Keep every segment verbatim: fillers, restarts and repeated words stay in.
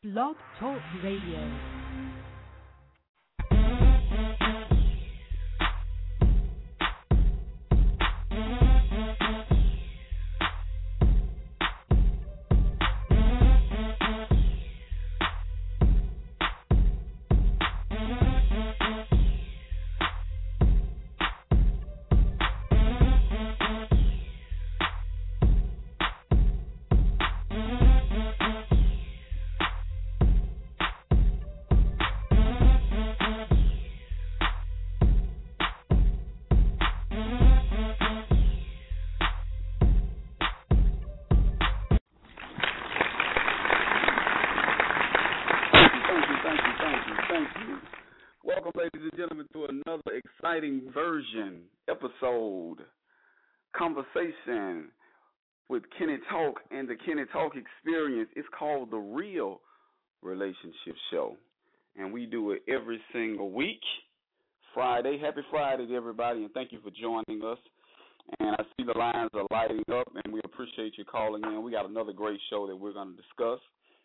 Blog Talk Radio. Version, episode, conversation with Kenny Talk and the Kenny Talk Experience. It's called The Real Relationship Show, and we do it every single week, Friday. Happy Friday to everybody, and thank you for joining us. And I see the lines are lighting up, and we appreciate you calling in. We got another great show that we're going to discuss.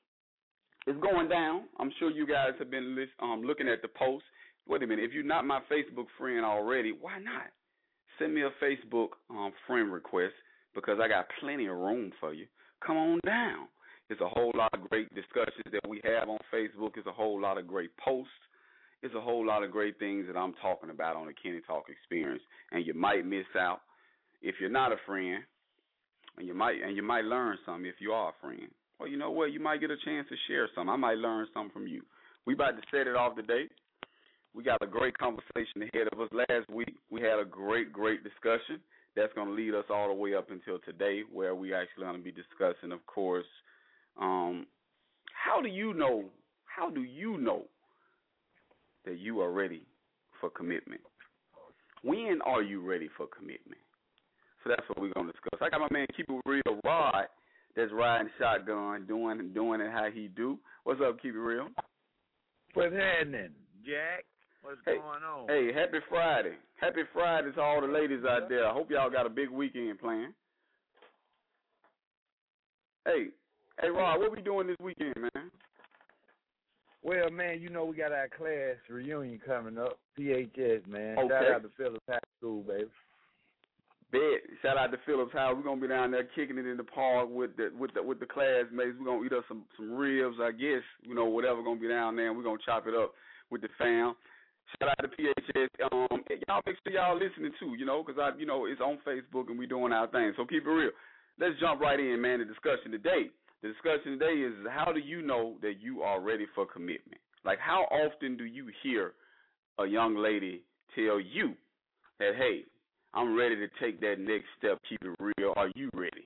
It's going down. I'm sure you guys have been list, um, looking at the post. Wait a minute, if you're not my Facebook friend already, why not? Send me a Facebook um, friend request because I got plenty of room for you. Come on down. It's a whole lot of great discussions that we have on Facebook. It's a whole lot of great posts. It's a whole lot of great things that I'm talking about on the Kenny Talk Experience. And you might miss out if you're not a friend, and you might and you might learn something if you are a friend. Well, you know what? You might get a chance to share something. I might learn something from you. We about to set it off today. We got a great conversation ahead of us. Last week, we had a great, great discussion that's going to lead us all the way up until today, where we actually going to be discussing, of course, um, how do you know, how do you know that you are ready for commitment? When are you ready for commitment? So that's what we're going to discuss. I got my man Keep It Real, Rod, that's riding shotgun, doing doing it how he do. What's up, Keep It Real? What's happening, Jack? What's hey, going on? Hey, happy Friday. Happy Friday to all the ladies out there. I hope y'all got a big weekend planned. Hey, hey, Rod, what we doing this weekend, man? Well, man, you know we got our class reunion coming up, P H S, man. Okay. Shout out to Phillips High School, baby. Bet. Shout out to Phillips House. We're gonna be down there kicking it in the park with the with the with the classmates. We're gonna eat us some some ribs, I guess. You know, whatever gonna be down there. And we're gonna chop it up with the fam. Shout out to P H S. Um, y'all make sure y'all listening too, you know, because I, you know, it's on Facebook and we doing our thing. So keep it real. Let's jump right in, man. The discussion today. The discussion today is how do you know that you are ready for commitment? Like, how often do you hear a young lady tell you that, hey, I'm ready to take that next step? Keep it real. Are you ready?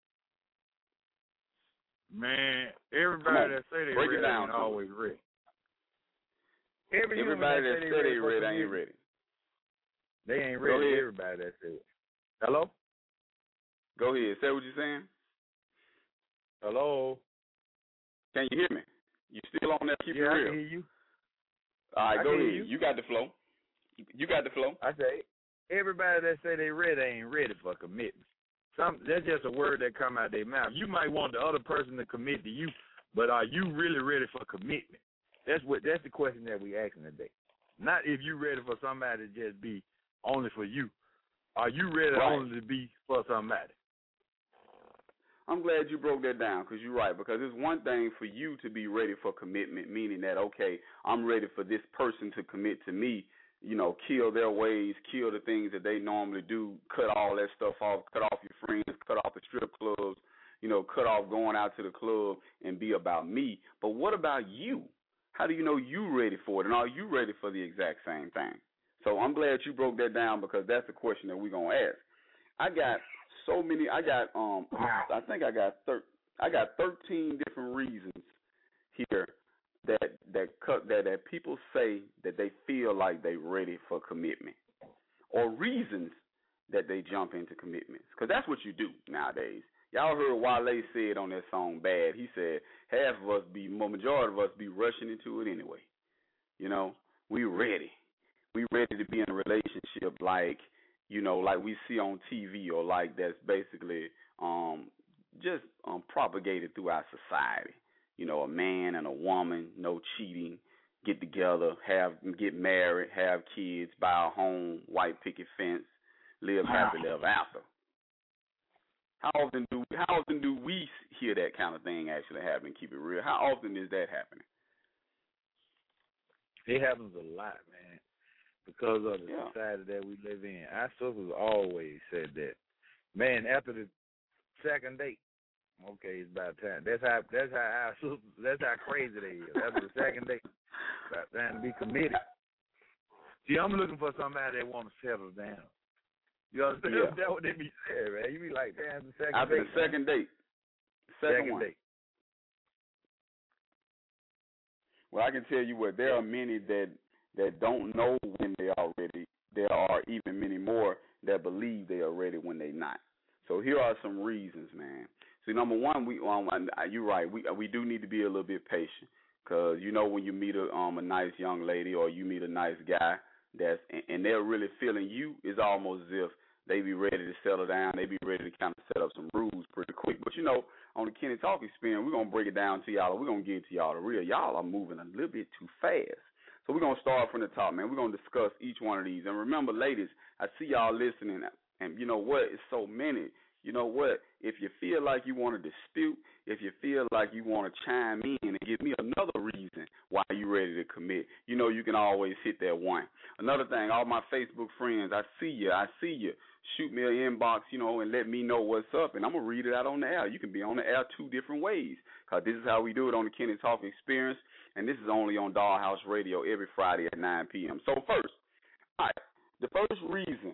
Man, everybody that say they break ready it down ain't always ready. Every Everybody that, that said they ready, I ain't ready. They ain't ready. Everybody that said it. Hello? Go ahead. Say what you're saying. Hello? Can you hear me? You still on there? Keep yeah, it real. I can hear you. All right, I go ahead. You. you got the flow. You got the flow. I say, everybody that say they ready ain't ready for commitment. Some That's just a word that come out their mouth. You might want the other person to commit to you, but are you really ready for commitment? That's what. That's the question that we asking today. Not if you ready for somebody to just be only for you. Are you ready right. only to be for somebody? I'm glad you broke that down because you're right. Because it's one thing for you to be ready for commitment, meaning that, okay, I'm ready for this person to commit to me, you know, kill their ways, kill the things that they normally do, cut all that stuff off, cut off your friends, cut off the strip clubs, you know, cut off going out to the club and be about me. But what about you? How do you know you ready for it, and are you ready for the exact same thing? So I'm glad you broke that down because that's the question that we're gonna ask. I got so many. I got um. I think I got thir- I got thirteen different reasons here that that cut that that people say that they feel like they ready for commitment, or reasons that they jump into commitments. Because that's what you do nowadays. Y'all heard Wale said on that song Bad. He said half of us be, majority of us be rushing into it anyway. You know, we ready. We ready to be in a relationship like, you know, like we see on T V or like that's basically um, just um, propagated through our society. you know, a man and a woman, no cheating, get together, have get married, have kids, buy a home, white picket fence, live happily ever after. How often do how often do we hear that kind of thing actually happen? Keep it real. How often is that happening? It happens a lot, man, because of the yeah. society that we live in. Our sisters always said that, man, after the second date, okay, it's about time. That's how that's how our sisters, that's how crazy they is. After the second date, it's about time to be committed. See, I'm looking for somebody that want to settle down. You understand? Yeah. That's what they be saying, man. You be like, damn, the second after date. the second date. Second, second one. date. Well, I can tell you what, there are many that that don't know when they are ready. There are even many more that believe they are ready when they're not. So here are some reasons, man. See, number one, we um, you're right. We we do need to be a little bit patient, because you know when you meet a um a nice young lady or you meet a nice guy that's and, and they're really feeling you, it's almost as if they be ready to settle down. They be ready to kind of set up some rules pretty quick. But you know, on the Kenny Talk Experience, we're gonna break it down to y'all. We're gonna get to y'all the real. Y'all are moving a little bit too fast. So we're gonna start from the top, man. We're gonna discuss each one of these. And remember, ladies, I see y'all listening, and you know what? It's so many. You know what? If you feel like you want to dispute, if you feel like you want to chime in and give me another reason why you're ready to commit, you know you can always hit that one. Another thing, all my Facebook friends, I see you. I see you. Shoot me an inbox, you know, and let me know what's up, and I'm going to read it out on the air. You can be on the air two different ways, because this is how we do it on the Kenny Talk Experience, and this is only on Dollhouse Radio every Friday at nine p.m. So first, all right, the first reason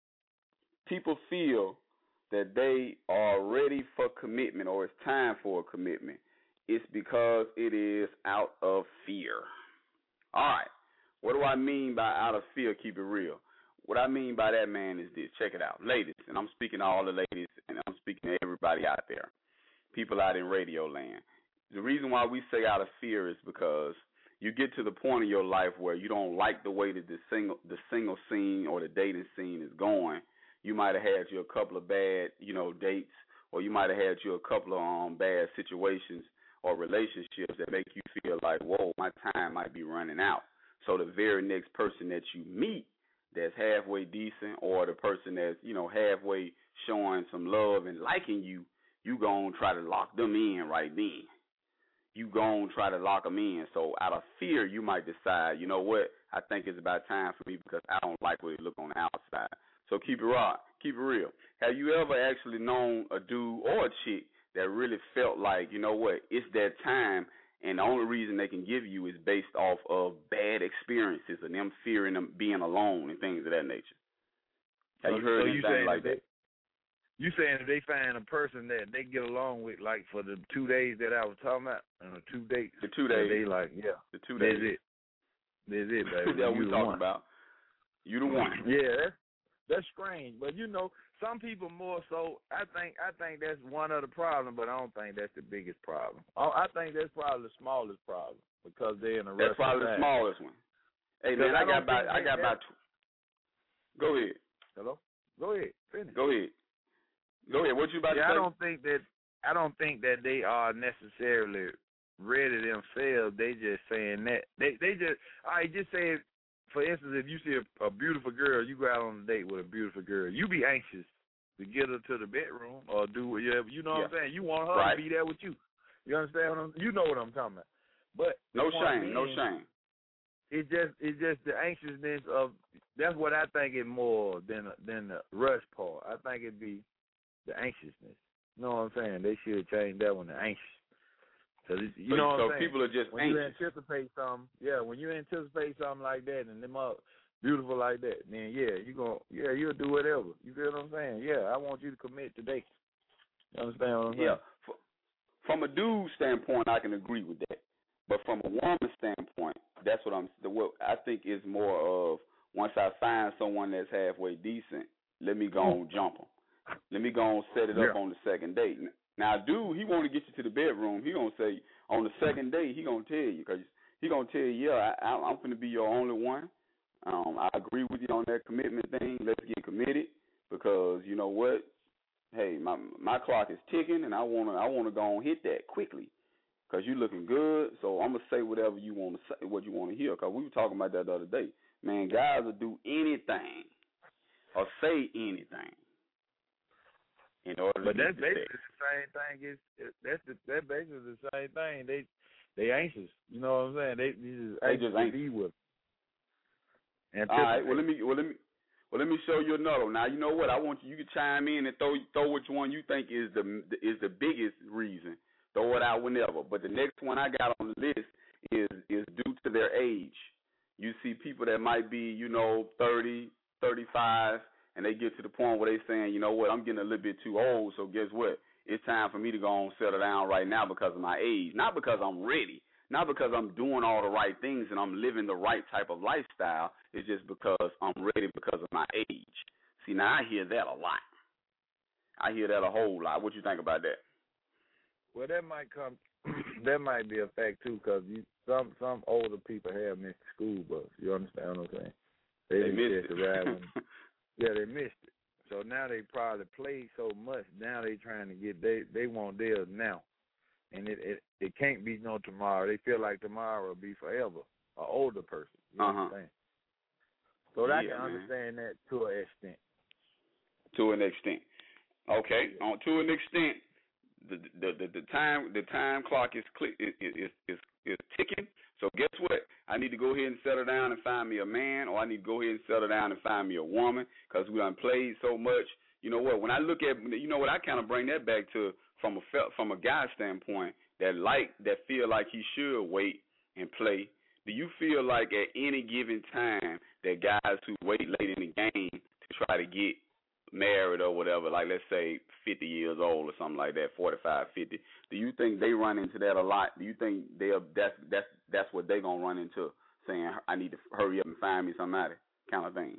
people feel that they are ready for commitment or it's time for a commitment, it's because it is out of fear. All right, what do I mean by out of fear? Keep it real. What I mean by that, man, is this. Check it out. Ladies, and I'm speaking to all the ladies, and I'm speaking to everybody out there, people out in radio land. The reason why we say out of fear is because you get to the point in your life where you don't like the way that the single, the single scene or the dating scene is going. You might have had you a couple of bad, you know, dates, or you might have had you a couple of um, bad situations or relationships that make you feel like, whoa, my time might be running out. So the very next person that you meet that's halfway decent, or the person that's, you know, halfway showing some love and liking you, you going to try to lock them in right then. You going to try to lock them in. So out of fear, you might decide, you know what, I think it's about time for me because I don't like what it look on the outside. So keep it raw, keep it real. Have you ever actually known a dude or a chick that really felt like, you know what, it's that time, and the only reason they can give you is based off of bad experiences and them fearing them being alone and things of that nature? Have so, you heard so anything you like that? that? You saying if they find a person that they get along with, like for the two days that I was talking about, and the two dates, the two days, they like, yeah, the two days, that's it, that's it, baby. That's what you we talking one. about. You the one. Yeah, that's, that's strange, but you know, some people more so. I think I think that's one of the problems, but I don't think that's the biggest problem. I think that's probably the smallest problem because they're in a rush. That's probably the smallest one. Hey man, I, I got about I got about. Go ahead. Hello. Go ahead. Finish. Go ahead. Go ahead. What you about yeah, to say? I don't think that I don't think that they are necessarily ready themselves. They just saying that they they just I just say, for instance, if you see a, a beautiful girl, you go out on a date with a beautiful girl, you be anxious to get her to the bedroom or do whatever. You know yeah. what I'm saying? You want her right. to be there with you. You understand what I'm? You know what I'm talking about. But no shame, being, no shame. It's just it's just the anxiousness of that's what I think is more than than the rush part. I think it'd be the anxiousness. You know what I'm saying? They should change that one to anxious. Cause it's, you so, know what so I'm saying? people are just when anxious. you anticipate something, yeah. When you anticipate something like that, and them up beautiful like that, then yeah, you gonna yeah you'll do whatever. You feel what I'm saying? Yeah, I want you to commit today. You understand what I'm saying? Yeah. From a dude standpoint, I can agree with that. But from a woman standpoint, that's what I'm. The what I think is more of once I find someone that's halfway decent, let me go and jump them. Let me go and set it up yeah. on the second date. Now, dude, he want to get you to the bedroom. He gonna say on the second date, he gonna tell you because he gonna tell you, yeah, I, I'm gonna be your only one. Um, I agree with you on that commitment thing. Let's get committed because you know what? Hey, my my clock is ticking, and I wanna I wanna go and hit that quickly. because you looking good. So I'm gonna say whatever you want to say, what you want to hear. Because we were talking about that the other day. Man, guys will do anything or say anything in order but to that's get basically sex. the same thing. Is that's the, that basically the same thing. They they anxious. You know what I'm saying? They, they just They anxious just to anxious. be with. All right. Well, let me. Well, let me. Well, let me show you another one. Now, you know what? I want you. You can chime in and throw throw which one you think is the is the biggest reason. Throw it out whenever. But the next one I got on the list is is due to their age. You see people that might be, you know, thirty, thirty-five, and they get to the point where they saying, you know what, I'm getting a little bit too old. So guess what? It's time for me to go and settle down right now because of my age, not because I'm ready. Not because I'm doing all the right things and I'm living the right type of lifestyle. It's just because I'm ready because of my age. See, now I hear that a lot. I hear that a whole lot. What you think about that? Well, that might come. That might be a fact too, because some some older people have missed the school bus. You understand what I'm saying? They, they missed it. When, yeah, they missed it. So now they probably played so much. Now they trying to get they they want theirs now. And it, it it can't be no tomorrow. They feel like tomorrow will be forever. An older person. You uh-huh. understand? So yeah, I can man. understand that to an extent. To an extent. Okay. Yeah. On to an extent, the the, the the time the time clock is click is is is is ticking. So guess what? I need to go ahead and settle down and find me a man, or I need to go ahead and settle down and find me a woman, because we done played so much. You know what? When I look at, you know what, I kind of bring that back to from a from a guy standpoint that like that feel like he should wait and play. Do you feel like at any given time that guys who wait late in the game to try to get married or whatever, like let's say fifty years old or something like that, forty-five, fifty, do you think they run into that a lot? Do you think they're that's that's that's what they're gonna run into, saying I need to hurry up and find me somebody, kind of thing?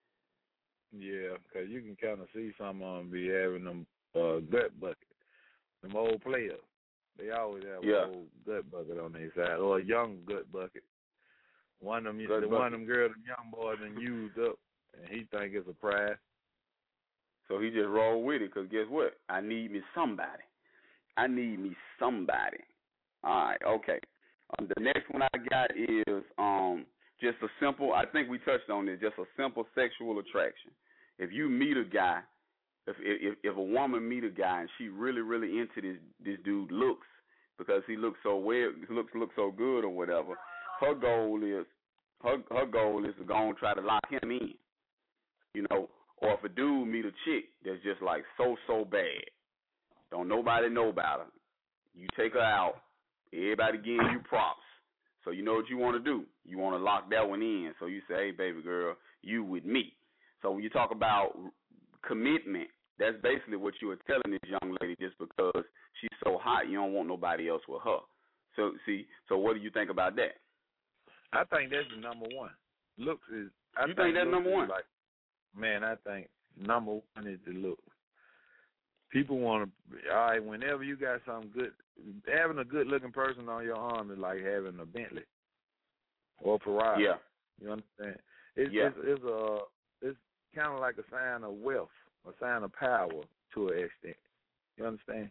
Yeah, because you can kind of see some of them be having them uh, gut bucket, them old players. They always have yeah. an old gut bucket on their side, or a young gut bucket. One of them, gut the bucket. one of them girls, them young boys, done used up, and he think it's a prize. So he just roll with it, because guess what? I need me somebody. I need me somebody. All right, okay. Um, the next one I got is um just a simple, I think we touched on this, just a simple sexual attraction. If you meet a guy, if if if a woman meet a guy and she really, really into this this dude looks, because he looks so well, looks looks so good or whatever, her goal is her her goal is to go and try to lock him in. You know, or if a dude meet a chick that's just like so so bad, don't nobody know about her, you take her out, everybody giving you props. So you know what you want to do. You want to lock that one in. So you say, hey, baby girl, you with me. So when you talk about commitment, that's basically what you were telling this young lady, just because she's so hot, you don't want nobody else with her. So see, so what do you think about that? I think that's the number one. Looks is. I you think, think that's number one? Like, man, I think number one is the look. People want to, all right, whenever you got something good, having a good-looking person on your arm is like having a Bentley or a Ferrari. Yeah. You understand? It's, yeah. it's, it's, a, it's kind of like a sign of wealth, a sign of power to an extent. You understand?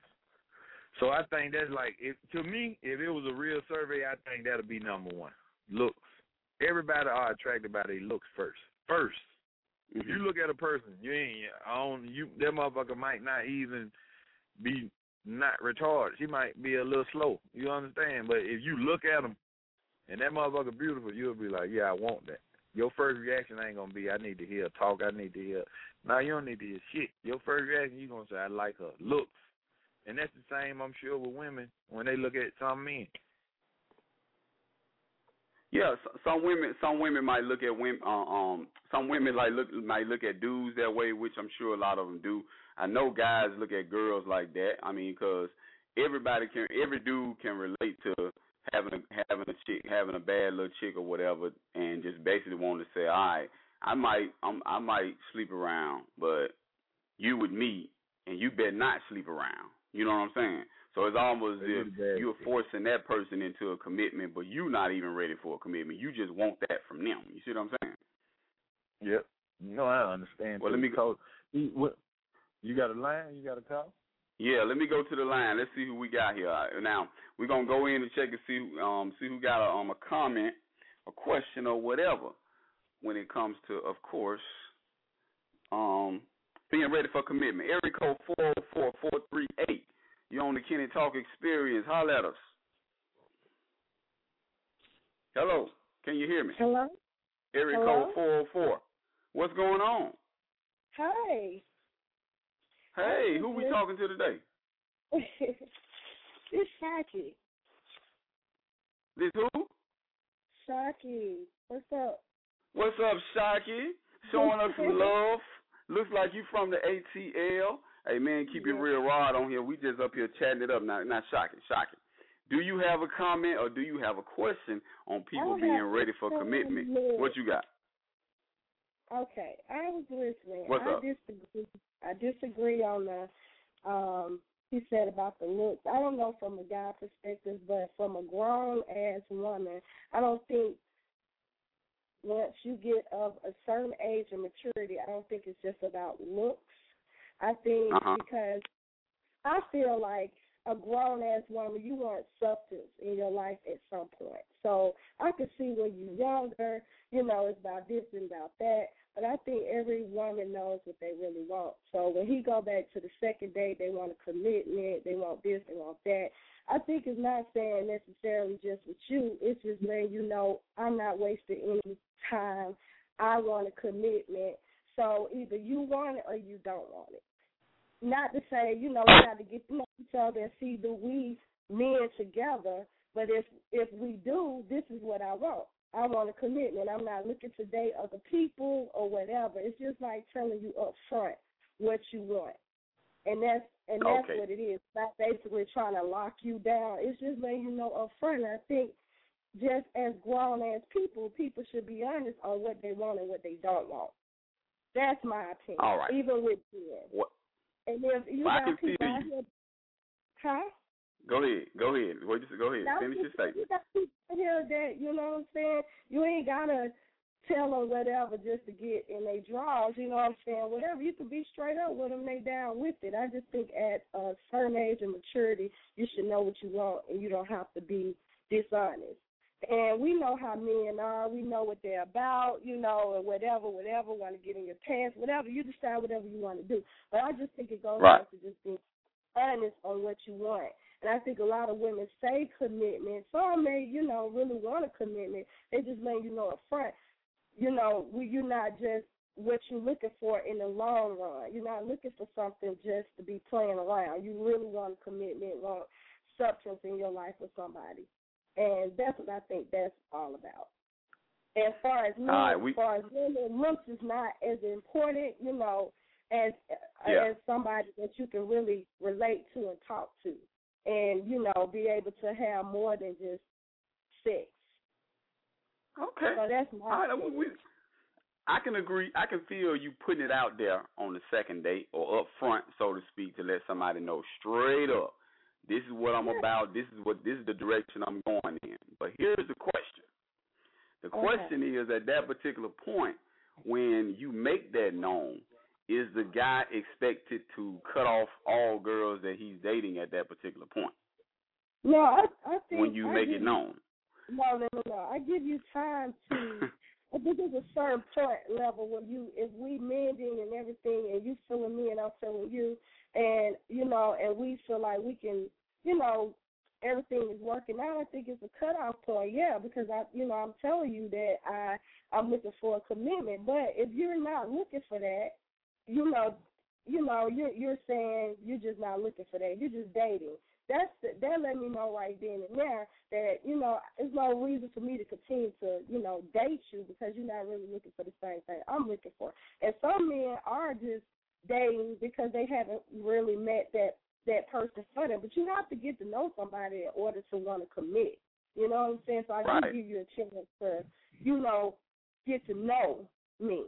So I think that's like, if, to me, if it was a real survey, I think that would be number one. Looks. Everybody are attracted by their looks first. First. If you look at a person, you ain't on you. That motherfucker might not even be not retarded. She might be a little slow. You understand? But if you look at them and that motherfucker beautiful, you'll be like, yeah, I want that. Your first reaction ain't gonna be, I need to hear talk. I need to hear. No, you don't need to hear shit. Your first reaction, you gonna say, I like her looks, and that's the same, I'm sure, with women when they look at some men. Yeah, some women, some women might look at women. Uh, um, some women like look might look at dudes that way, which I'm sure a lot of them do. I know guys look at girls like that. I mean, because everybody can, every dude can relate to having a, having a chick, having a bad little chick or whatever, and just basically want to say, all right, I might, I'm, I might sleep around, but you with me, and you better not sleep around. You know what I'm saying? So it's almost as if you're forcing that person into a commitment, but you're not even ready for a commitment. You just want that from them. You see what I'm saying? Yep. No, I understand. Well, let me call. You got a line? You got a call? Yeah, let me go to the line. Let's see who we got here. Now we're gonna go in and check and see um see who got a um a comment, a question, or whatever when it comes to, of course, um being ready for commitment. Area code four zero four, four three eight. You're on the Kenny Talk Experience. Holler at us. Hello, can you hear me? Hello? Area Hello? code four zero four. What's going on? Hi. Hey, who we talking to today? It's Shaki. This who? Shaki. What's up? What's up, Shaki? Showing us some love. Looks like you from the A T L. Hey, man, keep it real raw on here. We just up here chatting it up now. Now, Shaki, Shaki. Do you have a comment or do you have a question on people being ready for commitment? What you got? Okay, I was listening. What's I up? disagree. I disagree on the, um, he said about the looks. I don't know from a guy perspective, but from a grown-ass woman, I don't think once you get of a certain age and maturity, I don't think it's just about looks. I think uh-huh. because I feel like a grown-ass woman, you want substance in your life at some point. So I can see when you're younger, you know, it's about this and about that. But I think every woman knows what they really want. So when he go back to the second date, they want a commitment, they want this, they want that. I think it's not saying necessarily just with you. It's just letting you know I'm not wasting any time. I want a commitment. So either you want it or you don't want it. Not to say, you know, we got to get to know each other and see do we men together. But if if we do, this is what I want. I want a commitment. I'm not looking to date other people or whatever. It's just like telling you up front what you want. And that's and that's okay. what it is. It's not basically trying to lock you down. It's just letting you know up front. And I think just as grown-ass people, people should be honest on what they want and what they don't want. That's my opinion. All right. Even with men. What? And if you well, got people out here, huh? Go ahead. Go ahead. Wait, just go ahead. Now, Finish your statement. You got people here that, you know what I'm saying? You ain't got to tell them whatever just to get in their draws, you know what I'm saying? Whatever, you can be straight up with them, they down with it. I just think at a certain age and maturity, you should know what you want, and you don't have to be dishonest. And we know how men are. We know what they're about, you know, and whatever, whatever, want to get in your pants, whatever. You decide whatever you want to do. But I just think it goes right. back to just being honest on what you want. And I think a lot of women say commitment. Some may, you know, really want a commitment. They just let you know up front, you know, you're not just what you're looking for in the long run. You're not looking for something just to be playing around. You really want a commitment, want substance in your life with somebody. And that's what I think that's all about. As far as men, right, we, as far as women, looks is not as important, you know, as yeah. as somebody that you can really relate to and talk to, and you know, be able to have more than just sex. Okay. So that's my. All right, we, I can agree. I can feel you putting it out there on the second date or up front, so to speak, to let somebody know straight up. This is what I'm about. This is what this is the direction I'm going in. But here's the question. The okay. question is, at that particular point, when you make that known, is the guy expected to cut off all girls that he's dating at that particular point? No, I, I think when you I make it you, known. No, no, no, no. I give you time to. I think there's a certain point level where you, if we mending and everything, and you feeling me and I'm feeling you, and you know, and we feel like we can, you know, everything is working out. I think it's a cutoff point, yeah, because I, you know, I'm telling you that I, I'm looking for a commitment. But if you're not looking for that, you know, you know, you're you're saying you're just not looking for that. You're just dating. That's the, that let me know right then and there that, you know, there's no reason for me to continue to, you know, date you because you're not really looking for the same thing I'm looking for. And some men are just dating because they haven't really met that, that person for them. But you have to get to know somebody in order to want to commit. You know what I'm saying? So I right. do give you a chance to, you know, get to know me.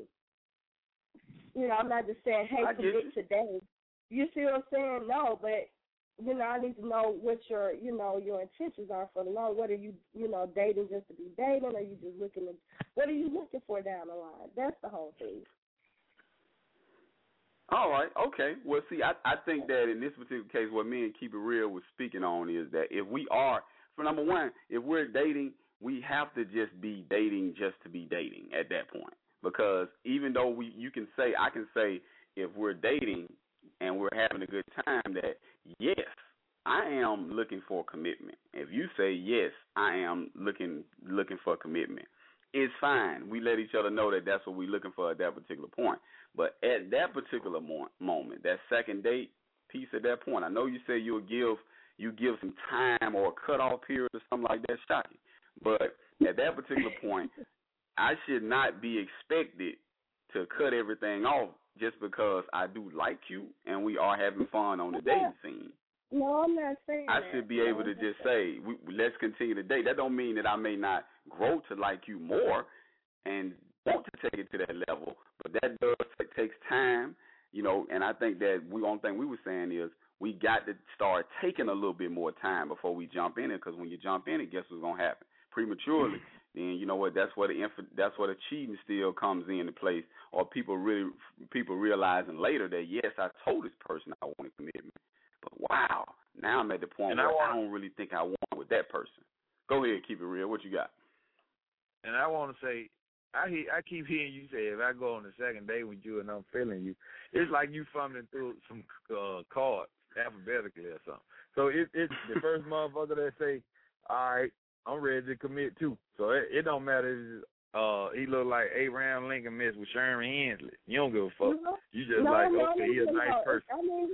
You know, I'm not just saying, hey, I commit today. You see what I'm saying? No, but you know, I need to know what your, you know, your intentions are for the long. What are you, you know, dating just to be dating, or are you just looking at, what are you looking for down the line? That's the whole thing. All right, okay. Well, see, I, I think that in this particular case, what me and Keep It Real was speaking on is that if we are, for number one, if we're dating, we have to just be dating just to be dating at that point. Because even though we, you can say, I can say, if we're dating and we're having a good time, that yes, I am looking for commitment. If you say yes, I am looking looking for commitment, it's fine. We let each other know that that's what we're looking for at that particular point. But at that particular mo- moment, that second date piece at that point, I know you say you'll give you give some time or a cutoff period or something like that, shocking. But at that particular point, I should not be expected to cut everything off just because I do like you and we are having fun on the dating scene. No, I'm not saying I that. should be able to just say, we, let's continue to date. That don't mean that I may not grow to like you more and want to take it to that level, but that does it takes time, you know, and I think that we one thing we were saying is we got to start taking a little bit more time before we jump in it, because when you jump in it, guess what's going to happen? Prematurely, then you know what, that's where the inf- that's where the cheating still comes into place, or people really people realizing later that, yes, I told this person I wanted commitment, but wow, now I'm at the point and where I, want, I don't really think I want with that person. Go ahead, Keep It Real. What you got? And I want to say, I he, I keep hearing you say, if I go on the second date with you and I'm feeling you, it's like you fumbling through some uh, cards alphabetically or something. So it, it's the first motherfucker that say, all right, I'm ready to commit too. So it, it don't matter if uh, he look like Abraham Lincoln mixed with Sherman Hensley. You don't give a fuck. No, You just no, like, no, okay, no, he's a no, nice person. I mean,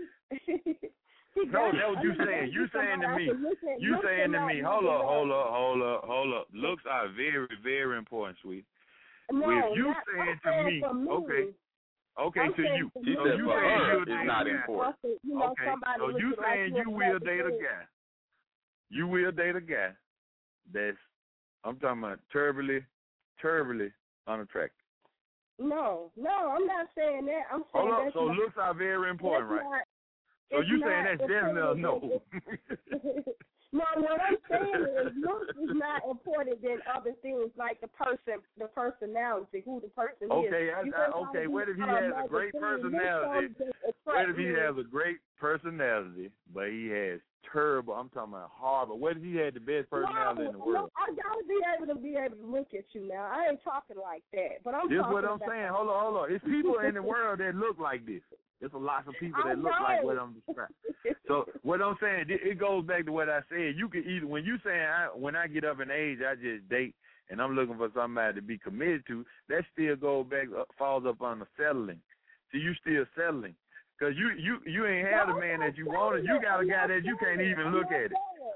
No, that's what you saying. You saying to me, you saying to me, hold up, hold up, hold up, hold up. Looks are very, very important, sweet. No, if you not, saying I'm to me, me, okay, okay, I'm to you. She So said you for saying her, you'll it's date not a guy. important. You know, Okay, somebody so you looking saying like you you will a date a guy. You will date a guy that's, I'm talking about terribly, terribly unattractive. No, no, I'm not saying that. I'm saying Hold up, that's so not, looks are very important, right? not, So you saying not that's definitely a no. No, what I'm saying is looks is not important than other things like the person, the personality, who the person okay, is. I, I, okay, what if he has a great personality? What if he has a great personality, but he has terrible, I'm talking about horrible. What if he had the best personality no, in the world? No, I gotta be able to be able to look at you now. I ain't talking like that, but I'm This is talking what I'm about, saying. Hold on, hold on. It's people in the world that look like this. There's a lot of people I that look know. like what I'm describing. So what I'm saying, it goes back to what I said. You can either, when you saying I, when I get up in age, I just date and I'm looking for somebody to be committed to. That still goes back, uh, falls up on the settling. So you still settling because you you you ain't have the man that you wanted. You got a guy that you can't even look at it.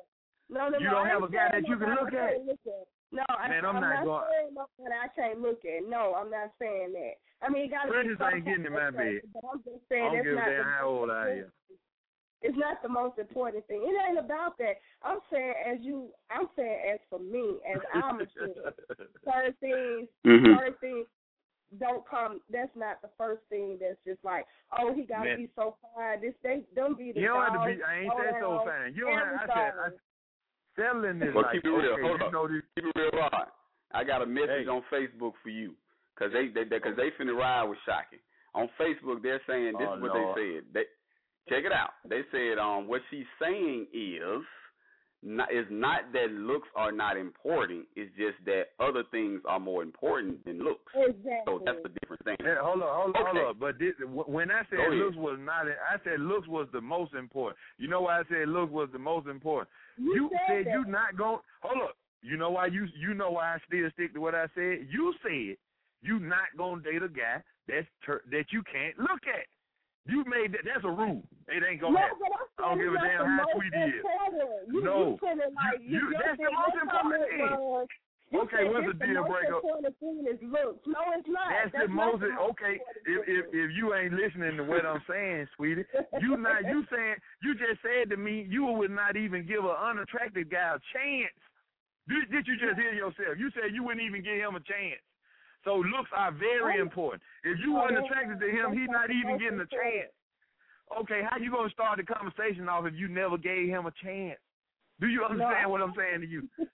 No, no, you no, don't I have a guy that you can look at. No, man, I, I'm, I'm not, not going. saying nothing that I can't look at. No, I'm not saying that. I mean, it got to be. Precious ain't getting in my bed. But I'm just saying I don't that's give a not damn how old I am. It's not the most important thing. It ain't about that. I'm saying as you. I'm saying as for me, as I'm saying, certain things, mm-hmm. certain things don't come. That's not the first thing. That's just like, oh, he got to be so fine. This they don't be the. You don't dog, have to be. I ain't said so fine. You don't have. I said. I, Settling is well, like, keep it real. okay, Hold you up. know this. Keep it real, Rod. I got a message hey. on Facebook for you, cause they, they, they, cause they finna ride with Shocky. On Facebook, they're saying this oh, is what Lord. they said. They check it out. They said, um, what she's saying is, not, is not that looks are not important. It's just that other things are more important than looks. Exactly. So that's a different thing. Hey, hold on, hold on, okay. hold on. But this, when I said looks was not, I said looks was the most important. You know why I said looks was the most important? You, you said, said you not going. Hold up. You know why you you know why I still stick to what I said? You said you not gonna date a guy that's ter- that you can't look at. You made that. That's a rule. It ain't gonna no, happen. I don't give a damn how sweet he is. You, no, you like, you, you, you, that's the most important thing. Was, okay, what's the deal breaker? The thing is looks. No, it's not. That's, that's the most. The most okay, if, if if you ain't listening to what I'm saying, sweetie, you not you saying you just said to me you would not even give an unattractive guy a chance. Did, did you just hear yourself? You said you wouldn't even give him a chance. So looks are very important. If you weren't attracted to him, he's not even getting a chance. Okay, how you gonna start the conversation off if you never gave him a chance? Do you understand no. what I'm saying to you?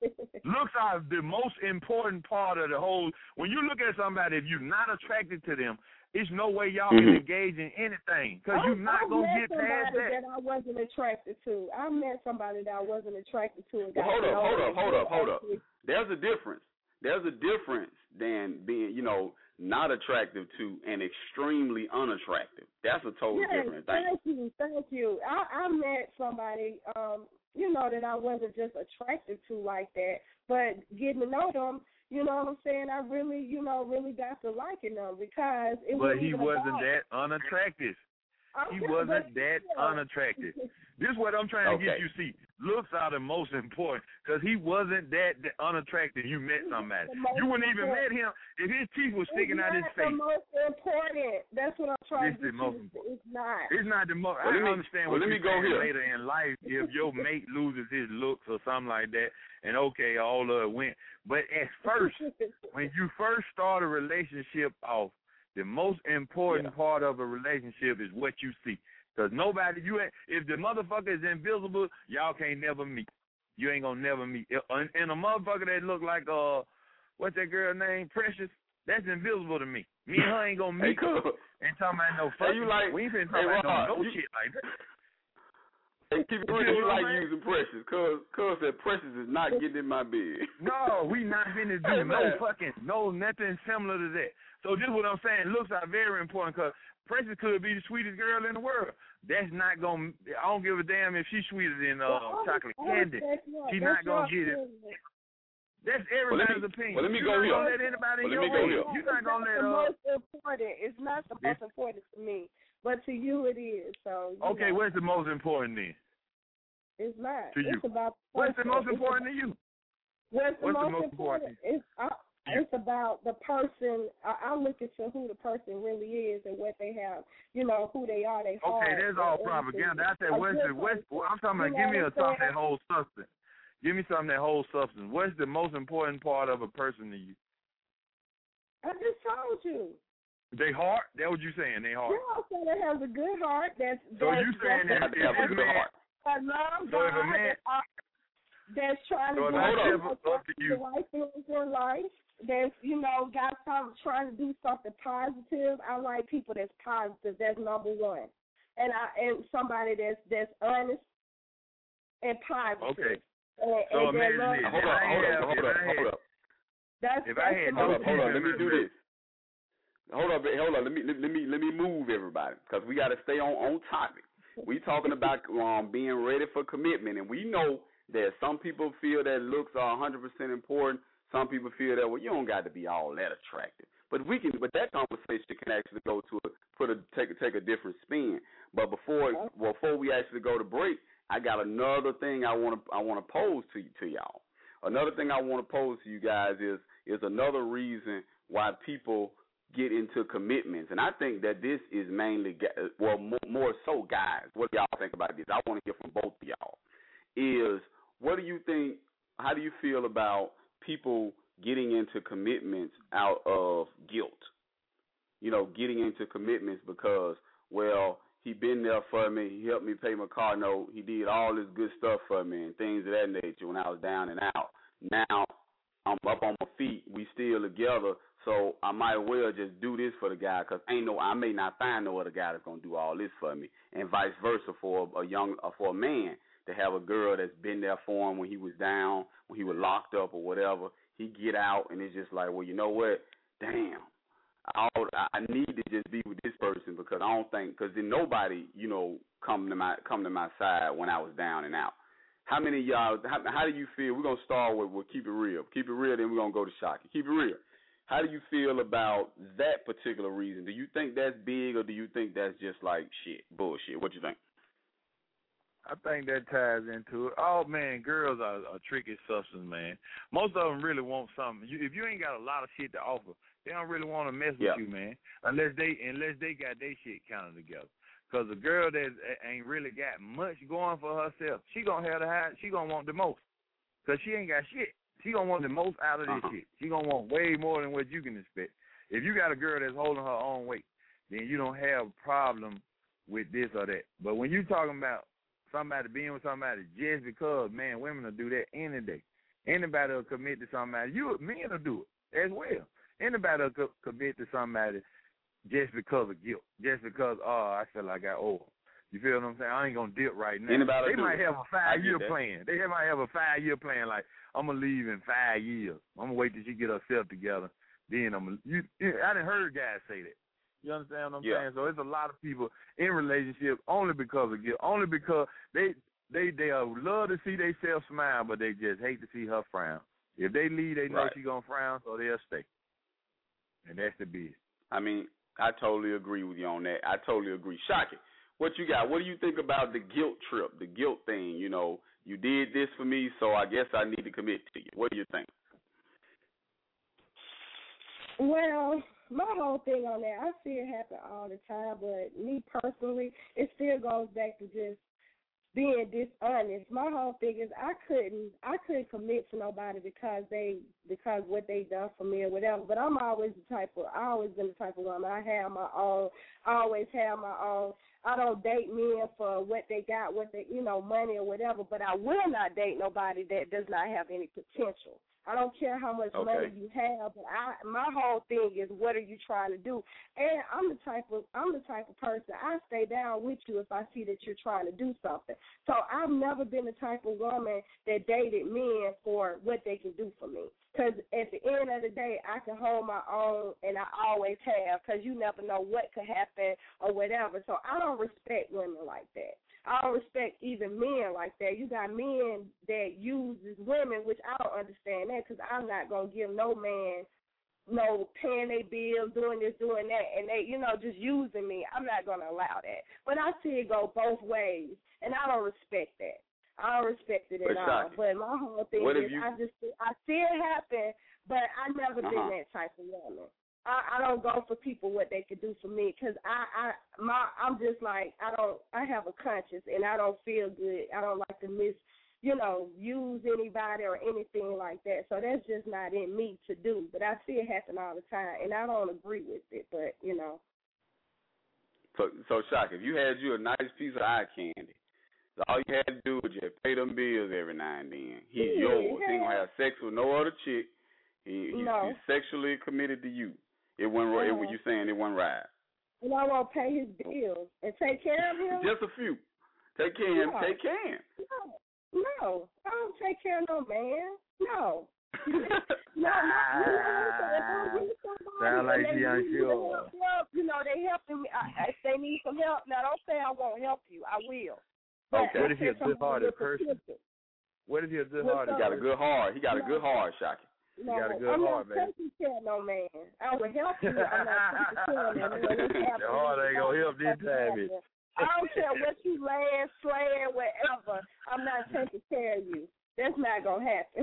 Looks are the most important part of the whole. When you look at somebody, if you're not attracted to them, it's no way y'all mm-hmm. can engage in anything because you're not I gonna met get past somebody that. that I wasn't attracted to. I met somebody that I wasn't attracted to. And Well, got hold to up, know hold them up, hold up, hold up. actually. There's a difference. There's a difference than being, you know, not attractive to and extremely unattractive. That's a totally Yes, different thing. Thank you, thank you. I, I met somebody, um, you know, that I wasn't just attracted to like that, but getting to know them, you know what I'm saying? I really, you know, really got to liking them because it But wasn't he even wasn't about, that unattractive. He Okay, wasn't but- that yeah. unattractive. This is what I'm trying to Okay. get you to see. Looks are the most important because he wasn't that, that unattractive. You met somebody. You wouldn't even met him if his teeth were sticking it's out his not face. the most important. That's what I'm trying It's to the get most you. important. It's not. It's not the most. Well, I let me- understand well, what let me you're go saying here. later in life if your mate loses his looks or something like that, and okay, all of it went. But at first, when you first start a relationship off, the most important Yeah. part of a relationship is what you see. Because nobody, you ain't, if the motherfucker is invisible, y'all can't never meet. You ain't gonna never meet. And, and a motherfucker that look like, uh, what's that girl name? Precious, that's invisible to me. Me and her ain't gonna Hey, meet. cool. Ain't talking about no Hey, fucking. you like- we ain't finna hey, talk about Rod, no, no you- shit like that. Hey, keep it You real. know You what like I'm saying? using Precious, cause cause that Precious is not getting in my bed. No, we not finna do Hey, no man. fucking, no nothing similar to that. So this is what I'm saying. Looks are very important because Precious could be the sweetest girl in the world. That's not gonna. I don't give a damn if she's sweeter than uh, Well, chocolate I candy. respect that. She That's not gonna your get it. opinion. That's Well, let everybody's me- opinion. well, let me You're go not here. gonna let anybody Well, in let your me go way. here. You're not gonna let. the Uh, most important. It's not the most important to me, but to you it is. So you okay, know, what's the most important then? it's not. to you? It's about What's the person. most It's important to you? What's the What's the most most important? important? It's I, it's about the person. I, I look into who the person really is and what they have. You know who they are. They Okay, heart, that's all their propaganda. I everything. said, A what's good the what's? person. I'm talking about. You Give me know a what I'm something that saying? holds substance. Give me something that holds substance. What's the most important part of a person to you? I just told you. They heart? That's what you saying? They heart? Yeah, I said that has a good heart. That's So that's, you saying that's, that if Have a a good man, heart. I love So if a God. man- that's, uh, that's trying to So if do I you step know, up to the you- right things in life. That's you know got some trying to do something positive. I like people that's positive. That's number one. And I and somebody that's that's honest and positive. Okay. And, So and that imagine love- this. Hold If up, I hold had- up, hold if up, I had- hold up. That's, If that's I had the no Hold most up, hold up. Let me Let do me- this. Hold up, hold up. Let me let, let me let me move everybody because we got to stay on on topic. We talking about um being ready for commitment, and we know that some people feel that looks are one hundred percent important. Some people feel that well, you don't got to be all that attractive. But we can, but that conversation can actually go to a put a take a take a different spin. But before before we actually go to break, I got another thing I want to I want to pose to you to y'all. Another thing I want to pose to you guys is is another reason why people get into commitments, and I think that this is mainly well more, more so guys. What do y'all think about this? I want to hear from both of y'all. Is what do you think? How do you feel about people getting into commitments out of guilt? You know, getting into commitments because, well, he been there for me. He helped me pay my car note. He did all this good stuff for me and things of that nature when I was down and out. Now I'm up on my feet. We still together, so I might well just do this for the guy because ain't no, I may not find no other guy that's gonna do all this for me, and vice versa for a young, uh, for a man to have a girl that's been there for him when he was down, when he was locked up or whatever. He get out and it's just like, well, you know what? Damn, I I need to just be with this person because I don't think because then nobody, you know, come to my come to my side when I was down and out. How many of y'all, how, how do you feel? We're going to start with, with Keep It Real. Keep It Real, then we're going to go to Shocky. Keep It Real. How do you feel about that particular reason? Do you think that's big or do you think that's just like shit, bullshit? What you think? I think that ties into it. Oh, man, girls are a tricky substance, man. Most of them really want something. You, if you ain't got a lot of shit to offer, they don't really want to mess with yeah. you, man, unless they unless they got their shit counted together. Because a girl that ain't really got much going for herself, she going to have the high, she going to want the most. Because she ain't got shit. She going to want the most out of this uh-huh. shit. She going to want way more than what you can expect. If you got a girl that's holding her own weight, then you don't have a problem with this or that. But when you talking about somebody being with somebody just because, man, women will do that any day. Anybody will commit to somebody. You men will do it as well. Anybody will co- commit to somebody just because of guilt, just because, oh, I feel like I owe them. You feel what I'm saying? I ain't going to dip right now. Anybody they might it. have a five-year plan. They might have a five-year plan, like, I'm going to leave in five years. I'm going to wait till she get herself together. Then I'm going to, you, I done heard guys say that. You understand what I'm yeah. saying? So it's a lot of people in relationships only because of guilt, only because they they they uh, love to see themselves smile, but they just hate to see her frown. If they leave, they know right. she's going to frown, so they'll stay. And that's the business. I mean, I totally agree with you on that. I totally agree. Shocky, what you got? What do you think about the guilt trip, the guilt thing? You know, you did this for me, so I guess I need to commit to you. What do you think? Well, my whole thing on that, I see it happen all the time, but me personally, it still goes back to just being dishonest. My whole thing is I couldn't I couldn't commit to nobody because they because what they done for me or whatever. But I'm always the type of I always been the type of woman. I have my own. I always have my own. I don't date men for what they got, what they you know money or whatever. But I will not date nobody that does not have any potential. I don't care how much okay. money you have, but I my whole thing is what are you trying to do? And I'm the type of I'm the type of person I stay down with you if I see that you're trying to do something. So I've never been the type of woman that dated men for what they can do for me. Because at the end of the day, I can hold my own, and I always have. Because you never know what could happen or whatever. So I don't respect women like that. I don't respect even men like that. You got men that uses women, which I don't understand that because I'm not going to give no man no paying their bills, doing this, doing that, and they, you know, just using me. I'm not going to allow that. But I see it go both ways, and I don't respect that. I don't respect it at but all. But my whole thing what is you... I just I see it happen, but I never uh-huh. been that type of woman. I, I don't go for people what they could do for me because I, I my I'm just like I don't I have a conscience and I don't feel good. I don't like to miss you know use anybody or anything like that. So that's just not in me to do. But I see it happen all the time and I don't agree with it. But you know. So so Shock, if you had you a nice piece of eye candy, all you had to do was just pay them bills every now and then. He's yeah, yours. yeah. He ain't gonna have sex with no other chick. He, he's, no. he's sexually committed to you. It wasn't right. Uh-huh. It, you saying it wasn't right. And I won't pay his bills and take care of him. Just a few. Take care of him. No. Take care. No, no, I don't take care of no man. No. no, no, no. Sound like she unsure. You know, they helping me. I, if they need some help, now don't say I won't help you. I will. Okay. What if you're a good-hearted person? What if you're a good-hearted? He got a good heart. He got a good heart, Shocky. No, you got a good I'm heart, not man. taking care of no man. I will help you. I'm not taking care of no man. The heart ain't gonna help this time. I don't care what you laying, slaying, whatever. I'm not taking care of you. That's not gonna happen.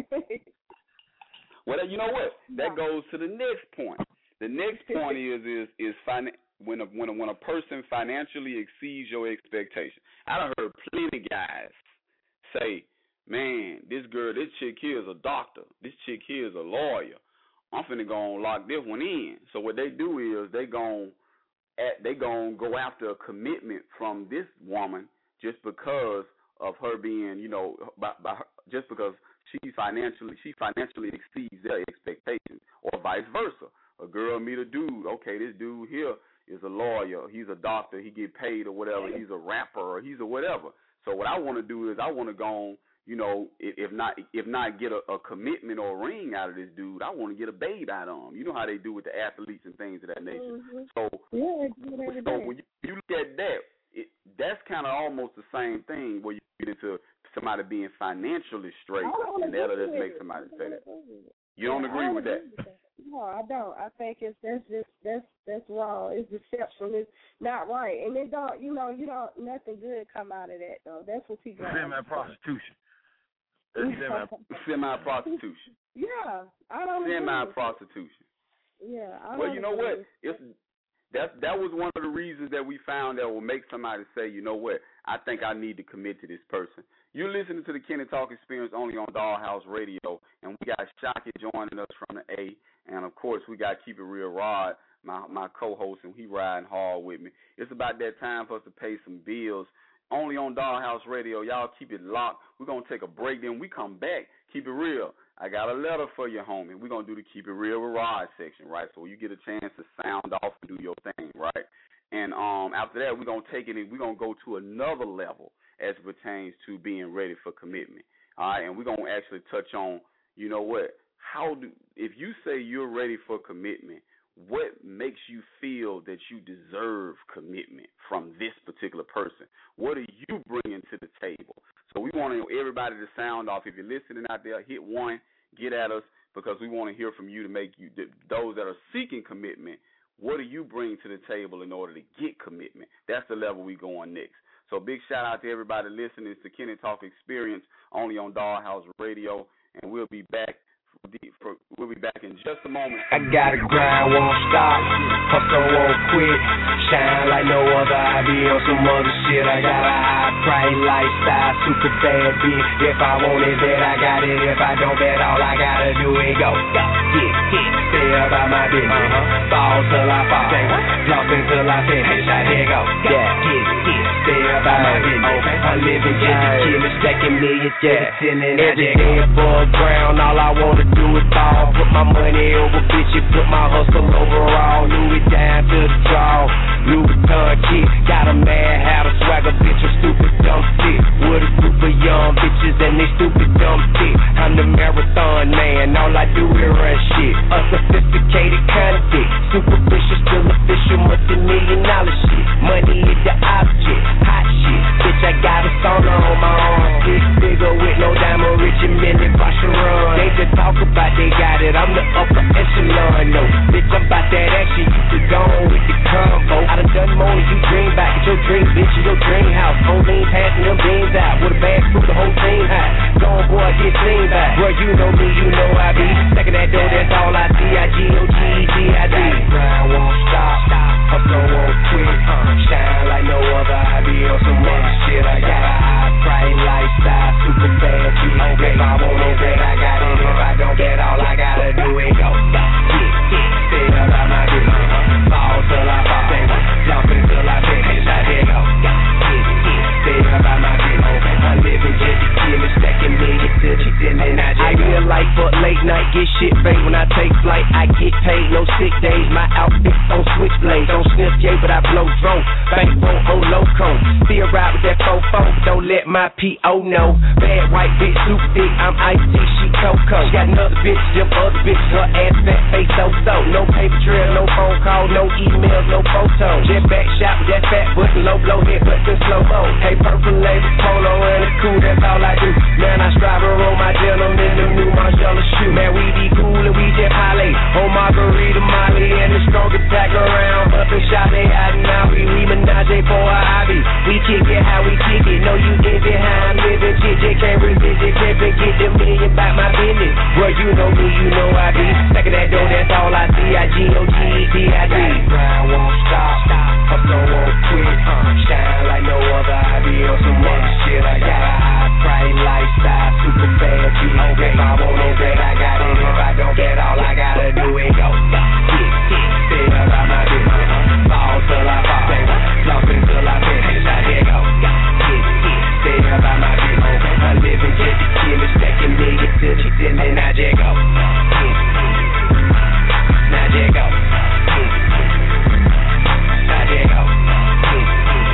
Well, you know what? That goes to the next point. The next point is is is fin- when a when a, when a person financially exceeds your expectation. I done heard plenty of guys say, man, this girl, this chick here is a doctor. This chick here is a lawyer. I'm finna go and lock this one in. So what they do is they gon' at they gon' go after a commitment from this woman just because of her being, you know, by, by her, just because she financially she financially exceeds their expectations, or vice versa. A girl meet a dude. Okay, this dude here is a lawyer. He's a doctor. He get paid or whatever. He's a rapper or he's a whatever. So what I want to do is I want to go on, you know, if not if not get a, a commitment or a ring out of this dude, I want to get a babe out of him. You know how they do with the athletes and things of that nature. Mm-hmm. So, yeah, so when you, you look at that, it, that's kind of almost the same thing where you get into somebody being financially straight, and that'll just make somebody say that. You don't yeah, agree don't with agree that? with that? No, I don't. I think it's that's just that's that's wrong. It's deception. It's not right, and it don't. You know, you don't. Nothing good come out of that though. That's what people. Semi prostitution. Semi prostitution. Yeah, I don't. Semi prostitution. Yeah. I well, don't you know agree. what? It's that that was one of the reasons that we found that will make somebody say, you know what? I think I need to commit to this person. You're listening to the Kenny Talk Experience only on Dollhouse Radio, and we got Shocky joining us from the A, and of course we got Keep It Real Rod, my my co-host, and he riding hard with me. It's about that time for us to pay some bills. Only on Dollhouse Radio. Y'all keep it locked. We're gonna take a break, then we come back. Keep it real. I got a letter for you, homie. We're going to do the Keep It Real with Rod section, right? So you get a chance to sound off and do your thing, right? And um, after that, we're going to take it and we're going to go to another level as it pertains to being ready for commitment. All right, and we're going to actually touch on, you know what, how do, if you say you're ready for commitment, what makes you feel that you deserve commitment from this particular person? What are you bringing to the table? So we want everybody to sound off. If you're listening out there, hit one, get at us, because we want to hear from you to make you, those that are seeking commitment, what do you bring to the table in order to get commitment? That's the level we go on next. So big shout out to everybody listening. It's the Kenny Talk Experience only on Dollhouse Radio, and we'll be back. For, we'll be back in just a moment. I gotta grind, won't stop, hustle won't quit, shine like no other. I be on some other shit. I got a high price lifestyle, super bad bitch. If I want it, bet I got it. If I don't, bet all I gotta do is go, go, get, get, stay about my business, uh-huh. Fall till I fall, flop until I finish. I here go, yeah, get, get, stay about my business. Okay. I'm living just a killer, stacking millions, yeah, chilling. Every day above ground, all I wanna do it all. Put my money over bitches, put my hustle overall. Louis down to the draw. Louis Vuitton kid, got a mad hat, a swagger bitch, a stupid dumb shit. With a group of young bitches and they stupid dumb shit. I'm the marathon man, all I do is run shit. A sophisticated kind of dick, superficial, still official, multi-million dollar shit. Money is the object, hot shit. Bitch, I got a sauna on my arm, six figure with no diamond, rich and million, Vacheron. They just talk about they got it, I'm the upper echelon, no. Bitch, I'm about that action, you could go on with the combo. I done done more than you dream about, get your dream, bitch, in your dream house. Whole lean passing them beans out, with a bag through the whole team high. Gone boy, get seen back. Bro, you know me, you know I be. Stacking that dough, that's all I see. I G O G E D I D. Grind won't stop, hustle won't quit, shine like no other. I be on some other shit. I got a high price lifestyle, super bad bitch. Okay. If I want it, bet I got it. If I don't, bet all I gotta do is go, get, get, stay about my business, fall till I fall, flop until I finish. I here go, get, get, stay about my business. I'm living just a killer, stacking millions to the ceiling. I real life up late night, get shit fake. When I take flight, I get paid, no sick days. My outfit on switchblades, don't sniff J, but I blow drone. Bankroll, oh loco, still ride with that fofo. Don't let my P O know. Bad white bitch, super thick, I'm iced tea, she Coco. She got another bitch, them other bitches, her ass fat, face so so. No paper trail, no phone call, no emails, no photos. Just back shot with that fat button, low blow head, but the slow mo. Hey, purple label, polo, and it's cool, that's all I do. Man, I strive to roll my denim in them new Margiela shoe. Man, we be cool and we just highlight. Oh, Margarita, Molly, and the strongest pack around. Bustin' shot, they out and out. We, we menage for a hobby. We kick it how we kick it. Know you get it how I'm living. J J can't resist it. Can't forget the million about my business. Well, you know me, you know I be. Stacking that dough, that's all I see. I G O G E D I D. Grind won't stop, hustle won't quit, shine like no other. I be on some other shit. I got a high price lifestyle, super bad bitch. Okay. If I want it, bet I got it. If I don't, bet all I gotta do is go, get, get, stay about my business, fall till I fall, flop until I finish. I here go, get, get, stay about my business. I'm living just a killer, stacking millions to the ceiling. Now just go, get, now just go, get, now just go, get,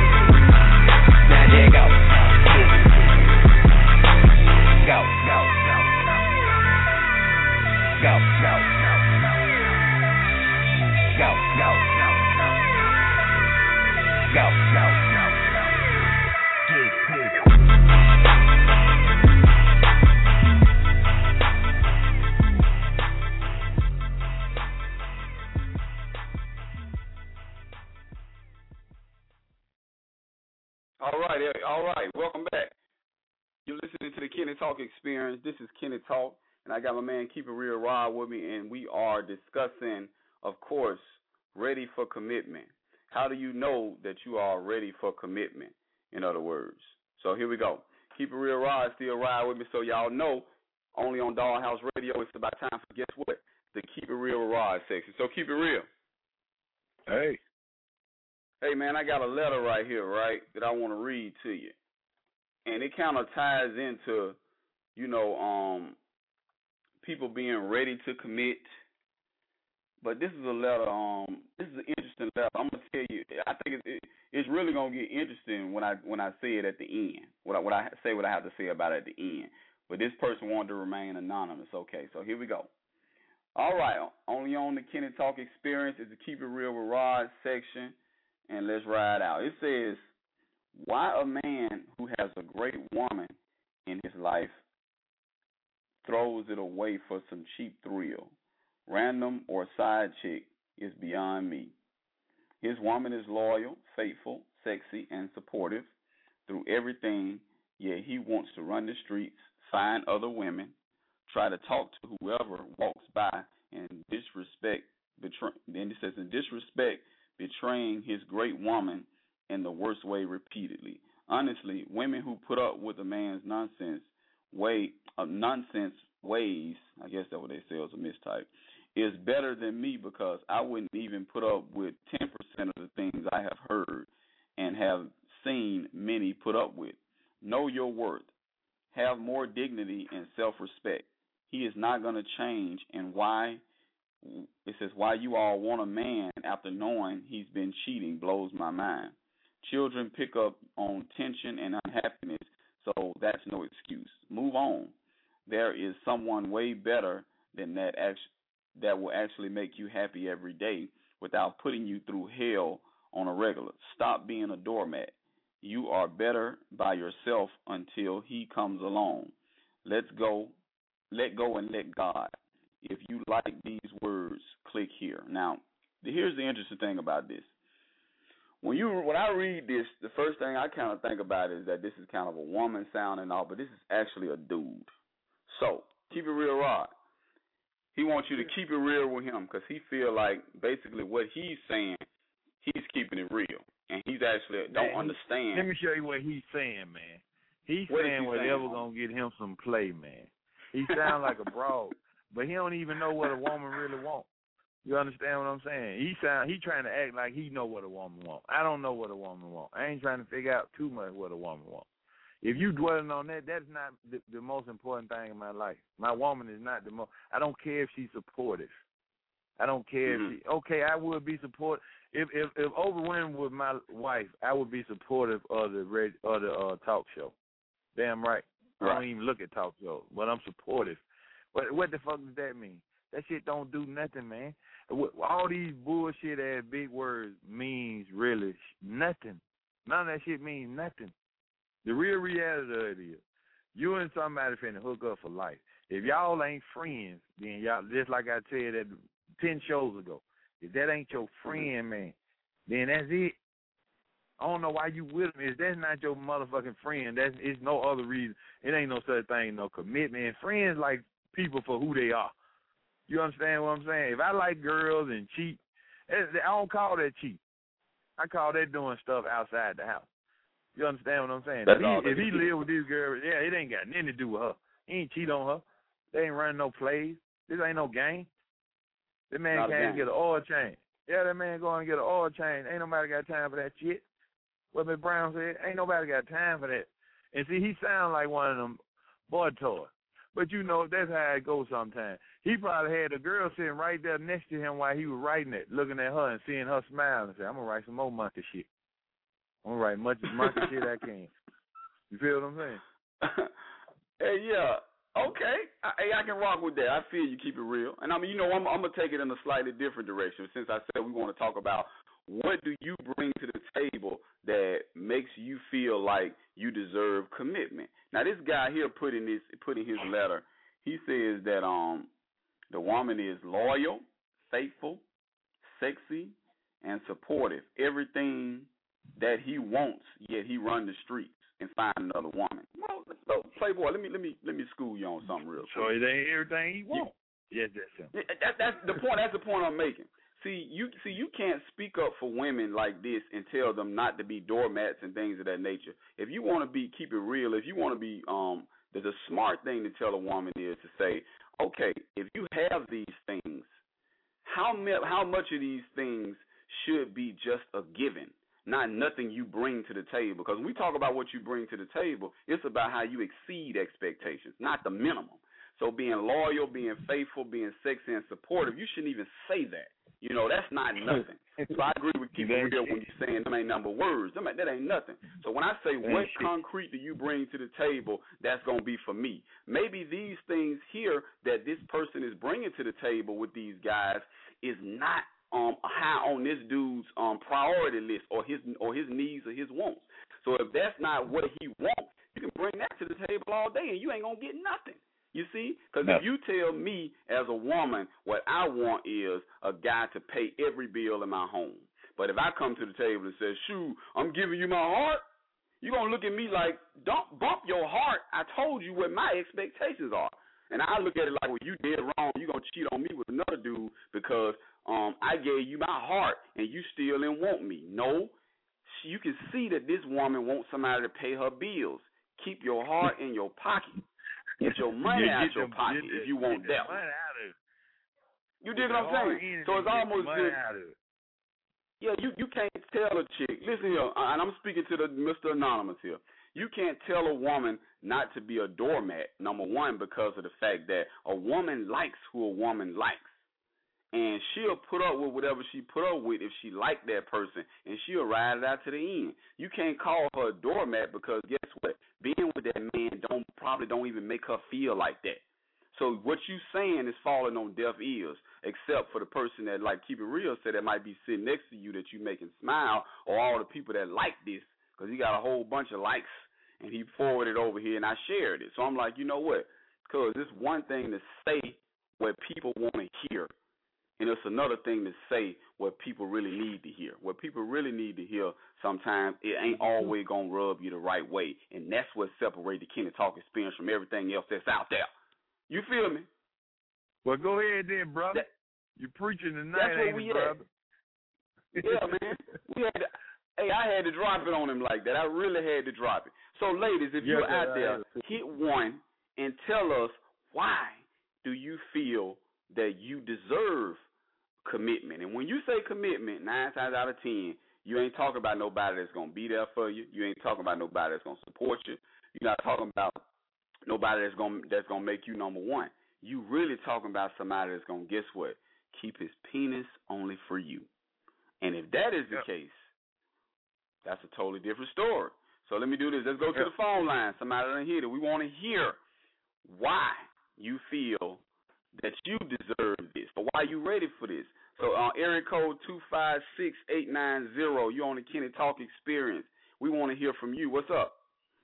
now just go, get, go, go, go, go, go, go, go, go, go, go, get, get. All right, all right. Welcome back. You're listening to the Kenny Talk Experience. This is Kenny Talk, and I got my man Keep It Real Rod with me, and we are discussing, of course, ready for commitment. How do you know that you are ready for commitment, in other words? So here we go. Keep It Real Rod still ride with me, so y'all know, only on Dollhouse Radio, it's about time for, guess what, the Keep It Real Rod section. So keep it real. Hey. Hey, man, I got a letter right here, right, that I want to read to you. And it kind of ties into, you know, um, people being ready to commit. But this is a letter. Um, this is an interesting letter. I'm gonna tell you. I think it's, it, it's really gonna get interesting when I when I say it at the end. What I, what I say what I have to say about it at the end. But this person wanted to remain anonymous. Okay, so here we go. All right, only on the Kenny Talk Experience is the Keep It Real with Rod section, and let's ride out. It says, why a man who has a great woman in his life throws it away for some cheap thrill, random or side chick, is beyond me. His woman is loyal, faithful, sexy, and supportive through everything, yet he wants to run the streets, find other women, try to talk to whoever walks by, and disrespect, betray, then it says, in disrespect, betraying his great woman in the worst way repeatedly. Honestly, women who put up with a man's nonsense way, uh, nonsense ways, I guess that's what they say was a mistype, is better than me because I wouldn't even put up with ten percent of the things I have heard and have seen many put up with. Know your worth. Have more dignity and self-respect. He is not going to change, and why, it says, why you all want a man after knowing he's been cheating blows my mind. Children pick up on tension and unhappiness, so that's no excuse. Move on. There is someone way better than that act- that will actually make you happy every day without putting you through hell on a regular. Stop being a doormat. You are better by yourself until he comes along. Let's go. Let go and let God. If you like these words, click here. Now, here's the interesting thing about this. When you when I read this, the first thing I kind of think about is that this is kind of a woman sound and all, but this is actually a dude. So, keep it real, Rod. He wants you to keep it real with him because he feel like basically what he's saying, he's keeping it real. And he's actually don't man, understand. Let me show you what he's saying, man. He's what saying he whatever saying? gonna get him some play, man. He sound like a broad, but he don't even know what a woman really wants. You understand what I'm saying? He sound he trying to act like he know what a woman wants. I don't know what a woman wants. I ain't trying to figure out too much what a woman wants. If you dwelling on that, that's not the, the most important thing in my life. My woman is not the most. I don't care if she's supportive. I don't care mm-hmm. if she. Okay, I would be supportive. If if if Oprah Winfrey was my wife, I would be supportive of the red of the uh, talk show. Damn right. I right. don't even look at talk shows, but I'm supportive. What what the fuck does that mean? That shit don't do nothing, man. All these bullshit ass big words means really nothing. None of that shit means nothing. The real reality of it is, you and somebody finna hook up for life. If y'all ain't friends, then y'all, just like I said at ten shows ago, if that ain't your friend, man, then that's it. I don't know why you with him. If that's not your motherfucking friend, that's it's no other reason. It ain't no such thing, no commitment. And friends like people for who they are. You understand what I'm saying? If I like girls and cheat, I don't call that cheat. I call that doing stuff outside the house. You understand what I'm saying? That's if all he, if he do. live with this girl, yeah, it ain't got nothing to do with her. He ain't cheat on her. They ain't running no plays. This ain't no game. This man Not can't get an oil change. Yeah, that man going to get an oil change. Ain't nobody got time for that shit. What Miz Brown said, ain't nobody got time for that. And see, he sound like one of them boy toys. But you know, that's how it goes sometimes. He probably had a girl sitting right there next to him while he was writing it, looking at her and seeing her smile and say, I'm going to write some more monkey shit. I'm going to write much monkey shit I can. You feel what I'm saying? Hey, yeah. Okay. I, I can rock with that. I feel you keep it real. And, I mean, you know, I'm, I'm going to take it in a slightly different direction since I said we want to talk about what do you bring to the table that makes you feel like you deserve commitment. Now, this guy here put in, this, put in his letter, he says that um the woman is loyal, faithful, sexy, and supportive. Everything that he wants, yet he run the streets and find another woman. Well, so Playboy, let me let me let me school you on something real quick. So it ain't everything he wants. Yes, that's him. That, that's the point. That's the point I'm making. See, you see, you can't speak up for women like this and tell them not to be doormats and things of that nature. If you want to be, keep it real. If you want to be, um, the, the smart thing to tell a woman is to say, okay, if you have these things, how me- how much of these things should be just a given, not nothing you bring to the table? Because when we talk about what you bring to the table, it's about how you exceed expectations, not the minimum. So being loyal, being faithful, being sexy and supportive, you shouldn't even say that. You know, that's not nothing. So I agree with keeping it real when you're saying them ain't number words. Them, that ain't nothing. So when I say what concrete do you bring to the table, that's going to be for me. Maybe these things here that this person is bringing to the table with these guys is not um, high on this dude's um, priority list or his or his needs or his wants. So if that's not what he wants, you can bring that to the table all day and you ain't going to get nothing. You see? Because no. if you tell me as a woman what I want is a guy to pay every bill in my home. But if I come to the table and say, shoot, I'm giving you my heart, you're going to look at me like, don't bump your heart. I told you what my expectations are. And I look at it like, well, you did wrong. You're going to cheat on me with another dude because um, I gave you my heart and you still didn't want me. No, you can see that this woman wants somebody to pay her bills. Keep your heart in your pocket. Get your money yeah, out get your them, pocket if you want that one. You dig what I'm saying? So it's almost good. Yeah, you, you can't tell a chick. Listen here, and I'm speaking to the Mister Anonymous here. You can't tell a woman not to be a doormat, number one, because of the fact that a woman likes who a woman likes. And she'll put up with whatever she put up with if she like that person, and she'll ride it out to the end. You can't call her a doormat because guess what? Being with that man don't probably don't even make her feel like that. So what you saying is falling on deaf ears, except for the person that, like, keep it real, said that might be sitting next to you that you making smile, or all the people that like this, because he got a whole bunch of likes, and he forwarded over here, and I shared it. So I'm like, you know what? Because it's one thing to say what people want to hear, and it's another thing to say what people really need to hear. What people really need to hear sometimes, it ain't always going to rub you the right way. And that's what separates the Kenny Talk experience from everything else that's out there. You feel me? Well, go ahead then, brother. That, You're preaching tonight, that's ain't what we it, brother? Yeah, man. We had to, hey, I had to drop it on him like that. I really had to drop it. So, ladies, if yeah, you're out there, hit one and tell us why do you feel that you deserve commitment. And when you say commitment, nine times out of ten, you ain't talking about nobody that's going to be there for you. You ain't talking about nobody that's going to support you. You're not talking about nobody that's going that's going to make you number one. You really talking about somebody that's going to, guess what, keep his penis only for you. And if that is the yep. case, that's a totally different story. So let me do this. Let's go to yep. the phone line. Somebody done hear it. We want to hear why you feel that you deserve this, or why you ready for this. So uh, area code two five six, eight nine zero, you're on the Kenny Talk Experience. We want to hear from you. What's up?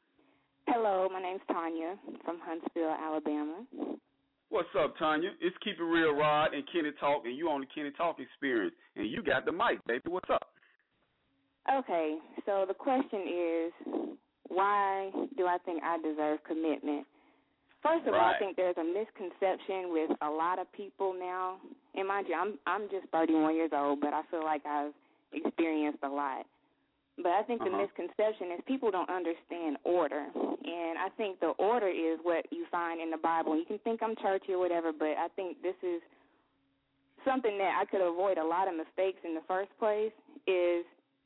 Hello, my name's Tanya from Huntsville, Alabama. What's up, Tanya? It's Keep It Real, Rod, and Kenny Talk, and you on the Kenny Talk Experience, and you got the mic, baby. What's up? Okay, so the question is, why do I think I deserve commitment? First of right. all, I think there's a misconception with a lot of people now. And mind you, I'm I'm just thirty-one years old, but I feel like I've experienced a lot. But I think uh-huh. the misconception is people don't understand order. And I think the order is what you find in the Bible. You can think I'm churchy or whatever, but I think this is something that I could avoid a lot of mistakes in the first place is,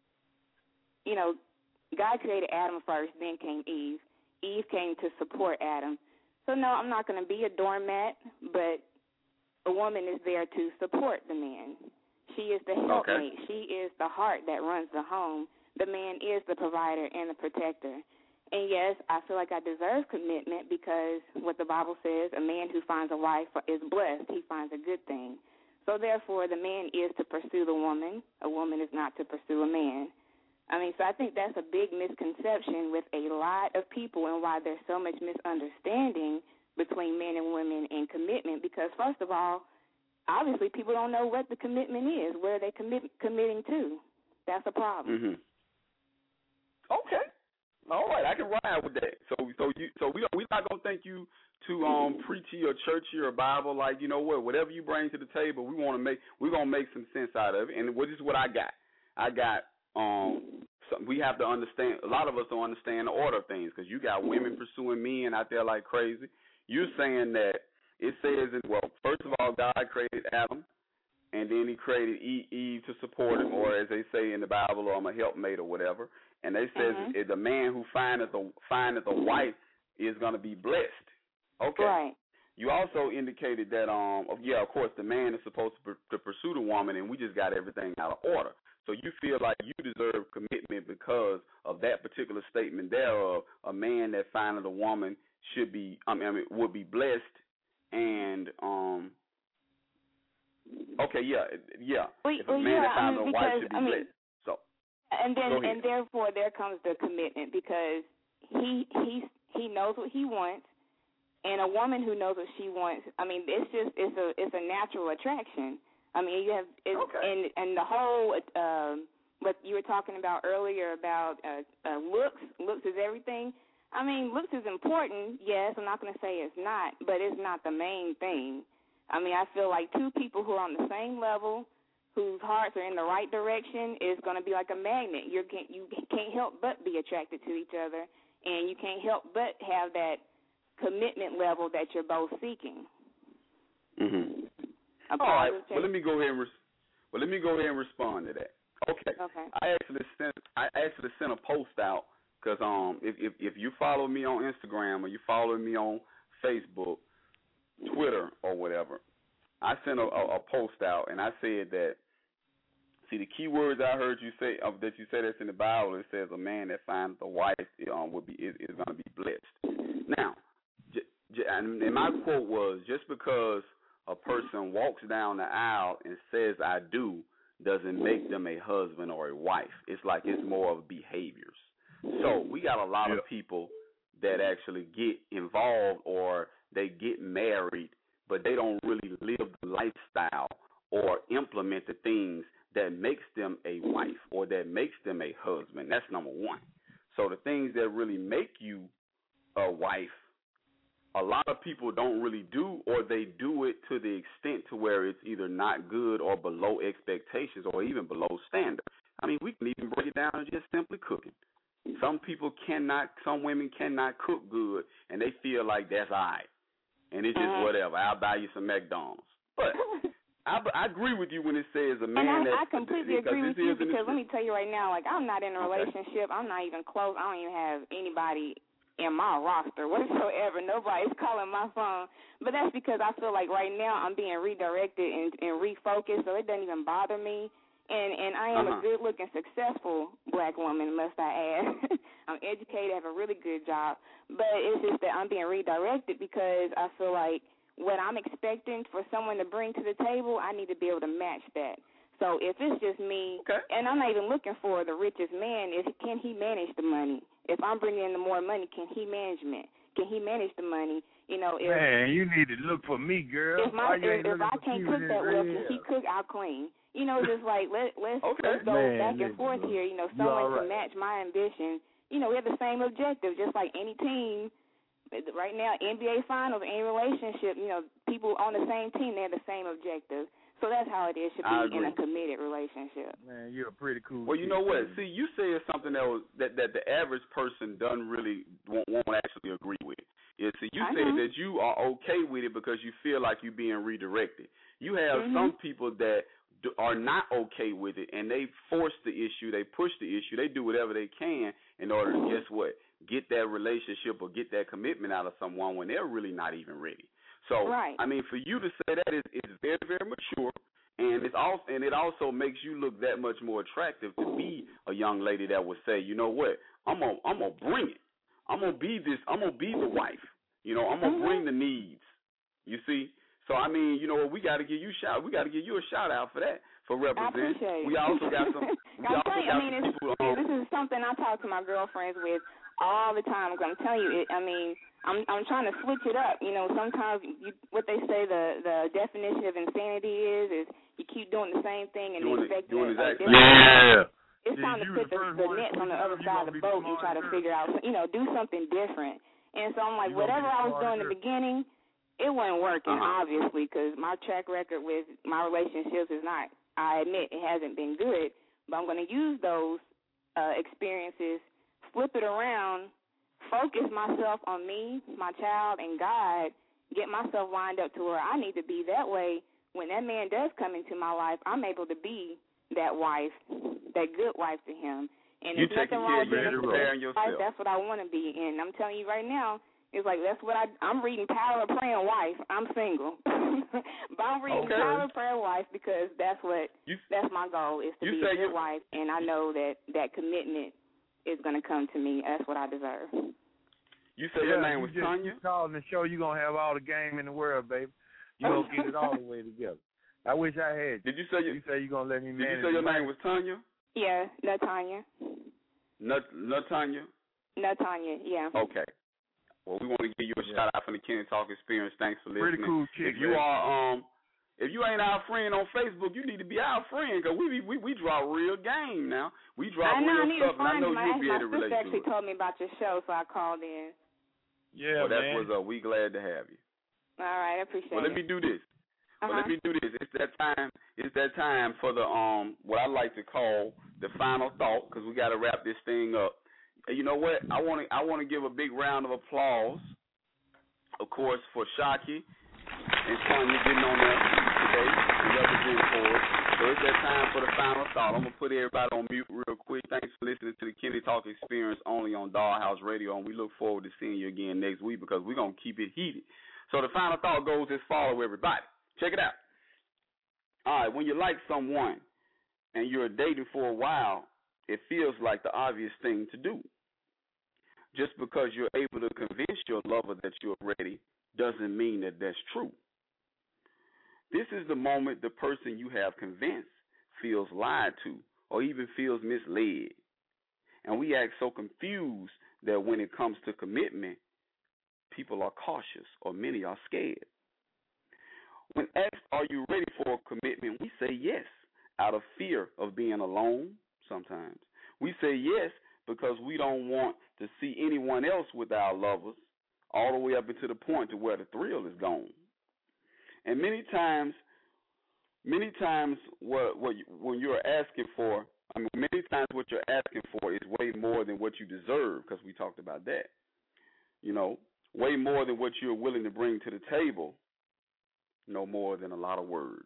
you know, God created Adam first, then came Eve. Eve came to support Adam. So, no, I'm not going to be a doormat, but a woman is there to support the man. She is the helpmate. Okay. She is the heart that runs the home. The man is the provider and the protector. And, yes, I feel like I deserve commitment because what the Bible says, a man who finds a wife is blessed. He finds a good thing. So, therefore, the man is to pursue the woman. A woman is not to pursue a man. I mean, so I think that's a big misconception with a lot of people and why there's so much misunderstanding between men and women in commitment because, first of all, obviously people don't know what the commitment is, where they're commit, committing to. That's a problem. Mm-hmm. Okay. All right, I can ride with that. So so you so we we're not going to think you too um preachy or churchy or Bible, like, you know what, whatever you bring to the table, we want to make, we're going to make some sense out of it. And what is what I got? I got Um, so we have to understand, a lot of us don't understand the order of things because you got women pursuing men out there like crazy. You're saying that it says, well, first of all, God created Adam, and then he created Eve to support him, or as they say in the Bible, I'm a helpmate or whatever. And they says mm-hmm. the man who findeth a, findeth a wife is going to be blessed. Okay. Right. you also indicated that, um, yeah, of course, the man is supposed to, to pursue the woman, and we just got everything out of order. So you feel like you deserve commitment because of that particular statement there of a man that finding a woman should be, I mean, I mean would be blessed, and um, okay, yeah, yeah. Well, if a well, man yeah, that finds I mean, a wife because, should be I mean, blessed. So and then and therefore there comes the commitment because he he he knows what he wants. And a woman who knows what she wants, I mean, it's just it's a it's a natural attraction. I mean, you have it's, okay. and and the whole um, what you were talking about earlier about uh, uh, looks. Looks is everything. I mean, looks is important. Yes, I'm not going to say it's not, but it's not the main thing. I mean, I feel like two people who are on the same level, whose hearts are in the right direction, is going to be like a magnet. You can't you can't help but be attracted to each other, and you can't help but have that commitment level that you're both seeking. Mhm. All right. Well, let me go ahead and res- well let me go ahead and respond to that. Okay. Okay. I actually sent I actually sent a post out because um if, if if you follow me on Instagram or you follow me on Facebook, Twitter or whatever, I sent a, a, a post out and I said that. See, the key words I heard you say uh, that you said that's in the Bible. It says a man that finds a wife um would be is, is going to be blessed. Now. And my quote was, just because a person walks down the aisle and says I do doesn't make them a husband or a wife. It's like it's more of behaviors. So we got a lot yep. of people that actually get involved or they get married, but they don't really live the lifestyle or implement the things that makes them a wife or that makes them a husband. That's number one. So the things that really make you a wife, a lot of people don't really do, or they do it to the extent to where it's either not good or below expectations or even below standard. I mean, we can even break it down to just simply cooking. Some people cannot, some women cannot cook good, and they feel like that's all right. And it's just uh-huh. whatever. I'll buy you some McDonald's. But I, I agree with you when it says a man and I, that... I completely agree with you because let me tell you right now, like, I'm not in a okay. relationship. I'm not even close. I don't even have anybody in my roster whatsoever. Nobody's calling my phone. But that's because I feel like right now I'm being redirected and, and refocused, so it doesn't even bother me. And and I am uh-huh. a good-looking, successful black woman, must I add. I'm educated, have a really good job. But it's just that I'm being redirected because I feel like what I'm expecting for someone to bring to the table, I need to be able to match that. So if it's just me, okay. and I'm not even looking for the richest man, is can he manage the money? If I'm bringing in the more money, can he management? Can he manage the money? You know, if, man, you need to look for me, girl. If, my, if, if I can't cook that well, can he cook? I'll clean. You know, just like let let's okay. let's go man, back and forth look. here. You know, someone right. can match my ambition. You know, we have the same objective, just like any team. Right now, N B A Finals, any relationship, you know, people on the same team, they have the same objective. So that's how it is should be in a committed relationship. Man, you're a pretty cool. Well, you know what? See, you said something that was that, that the average person doesn't really won't, won't actually agree with. Yeah, see, you I said know. that you are okay with it because you feel like you're being redirected. You have mm-hmm. some people that do, are not okay with it, and they force the issue, they push the issue, they do whatever they can in order to, guess what, get that relationship or get that commitment out of someone when they're really not even ready. So, right. I mean, for you to say that is, is very, very mature, and it's also, and it also makes you look that much more attractive to be a young lady that would say, you know what, I'm gonna, I'm gonna bring it. I'm gonna be this. I'm gonna be the wife. You know, I'm gonna mm-hmm. bring the needs. You see. So I mean, you know, we got to give you shout. We got to give you a shout out for that, for representing. I appreciate it. We also got some. We I'm also telling you, got I mean, some it's, people. Um, this is something I talk to my girlfriends with all the time. I'm telling you, it, I mean, I'm I'm trying to switch it up. You know, sometimes you, what they say the the definition of insanity is is you keep doing the same thing and doing expect it, doing a, a exactly. Yeah. It's yeah, time to put the, the nets on the other side of the boat and try to figure out, you know, do something different. And so I'm like, whatever I was doing in the beginning, it wasn't working, uh-huh. obviously, because my track record with my relationships is not, I admit, it hasn't been good. But I'm going to use those uh, experiences, flip it around, focus myself on me, my child, and God, get myself lined up to where I need to be. That way, when that man does come into my life, I'm able to be that wife, that good wife to him. And you there's nothing wrong with being a preparing wife. yourself. That's what I want to be. And I'm telling you right now, It's like that's what I. I'm reading Power of Prayer and Wife. I'm single, but I'm reading okay. Power of Prayer and Wife because that's what you, that's my goal is to be a good wife, and I know that that commitment is going to come to me. That's what I deserve. You said yeah, your name you was just, Tanya? You calling the show, you're going to have all the game in the world, baby. You're going to get it all the way together. I wish I had you. Did you say you, you say you're going to let me Did manage you say your life? name was Tanya? Yeah, Natanya. Nut, Natanya? Natanya, yeah. Okay. Well, we want to give you a yeah. shout out from the Kenny Talk Experience. Thanks for listening. Pretty cool chick. If you man. are, um, if you ain't our friend on Facebook, you need to be our friend because we we we draw real game now. We draw I know, real I need stuff, to and I find know you. My, you'll be my able to relate sister actually to it. told me about your show, so I called in. Yeah, well, that's man. what's up. We glad to have you. All right, I appreciate well, it. Well, let me do this. Uh-huh. Well, let me do this. It's that time. It's that time for the um what I like to call the final thought because we got to wrap this thing up. And you know what? I want to I want to give a big round of applause, of course, for Shockey and Tanya getting on there today and representing for us. So it's that time for the final thought. I'm gonna put everybody on mute real quick. Thanks for listening to the Kenny Talk Experience only on Dollhouse Radio, and we look forward to seeing you again next week because we're gonna keep it heated. So the final thought goes as follows, everybody. Check it out. All right, when you like someone and you're dating for a while, it feels like the obvious thing to do. Just because you're able to convince your lover that you're ready doesn't mean that that's true. This is the moment the person you have convinced feels lied to or even feels misled. And we act so confused that when it comes to commitment, people are cautious or many are scared. When asked, are you ready for a commitment, we say yes out of fear of being alone sometimes. We say yes because we don't want to see anyone else with our lovers all the way up into the point to where the thrill is gone. And many times, many times what, what you, when you're asking for, I mean, many times what you're asking for is way more than what you deserve because we talked about that. You know, way more than what you're willing to bring to the table. No more than a lot of words.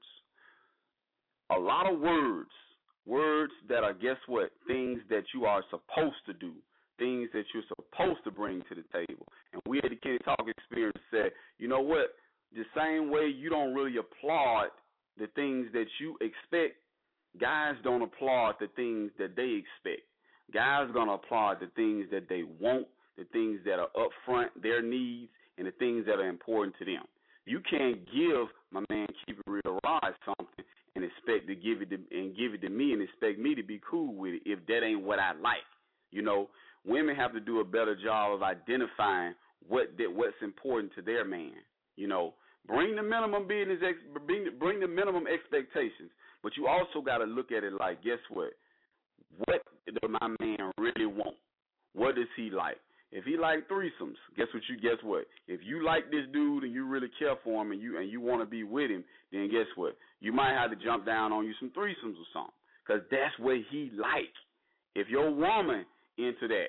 A lot of words. Words that are, guess what, things that you are supposed to do, things that you're supposed to bring to the table. And we at the Kenny Talk Experience said, you know what, the same way you don't really applaud the things that you expect, guys don't applaud the things that they expect. Guys are going to applaud the things that they want, the things that are up front, their needs, and the things that are important to them. You can't give my man Keep It Real Rod something and expect to give it to, and give it to me and expect me to be cool with it if that ain't what I like. You know, women have to do a better job of identifying what that what's important to their man. You know, bring the minimum business, ex, bring, bring the minimum expectations, but you also got to look at it like, guess what? What does my man really want? What does he like? If he like threesomes, guess what you guess what? If you like this dude and you really care for him and you and you want to be with him, then guess what? You might have to jump down on you some threesomes or something, because that's what he like. If your woman into that,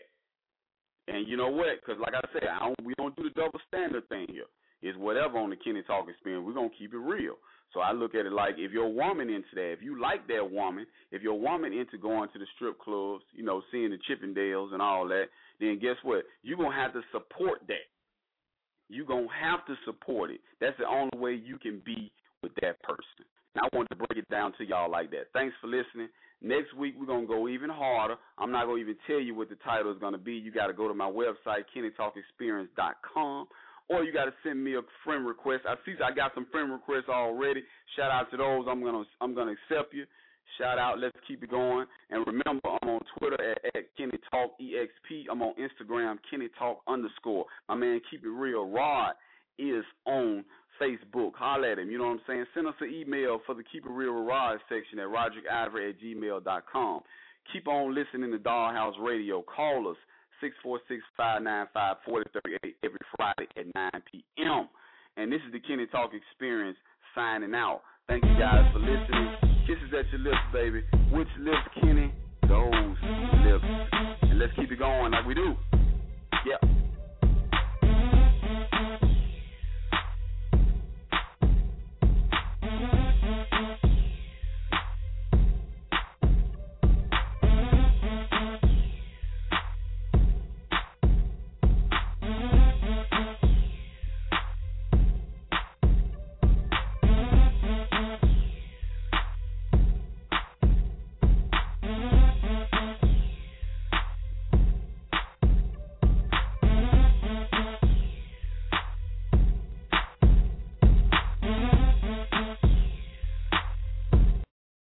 and you know what? Because like I said, I don't, we don't do the double standard thing here. It's whatever on the Kenny Talk Experience. We're gonna keep it real. So I look at it like if your woman into that, if you like that woman, if your woman into going to the strip clubs, you know, seeing the Chippendales and all that, then guess what? You're going to have to support that. You're going to have to support it. That's the only way you can be with that person. And I wanted to break it down to y'all like that. Thanks for listening. Next week, we're going to go even harder. I'm not going to even tell you what the title is going to be. You got to go to my website, kenny talk experience dot com. Or you got to send me a friend request. I see I got some friend requests already. Shout out to those. I'm gonna I'm gonna accept you. Shout out. Let's keep it going. And remember, I'm on Twitter at, at Kenny Talk E X P. I'm on Instagram, Kenny Talk underscore. My man, Keep It Real Rod is on Facebook. Holler at him. You know what I'm saying? Send us an email for the Keep It Real Rod section at roderick ivory at gmail dot com. Keep on listening to Dollhouse Radio. Call us. six four six, five nine five, four zero three eight every Friday at nine p.m. And this is the Kenny Talk Experience signing out. Thank you guys for listening. Kisses at your lips, baby. Which lips, Kenny? Those lips. And let's keep it going like we do. Yep.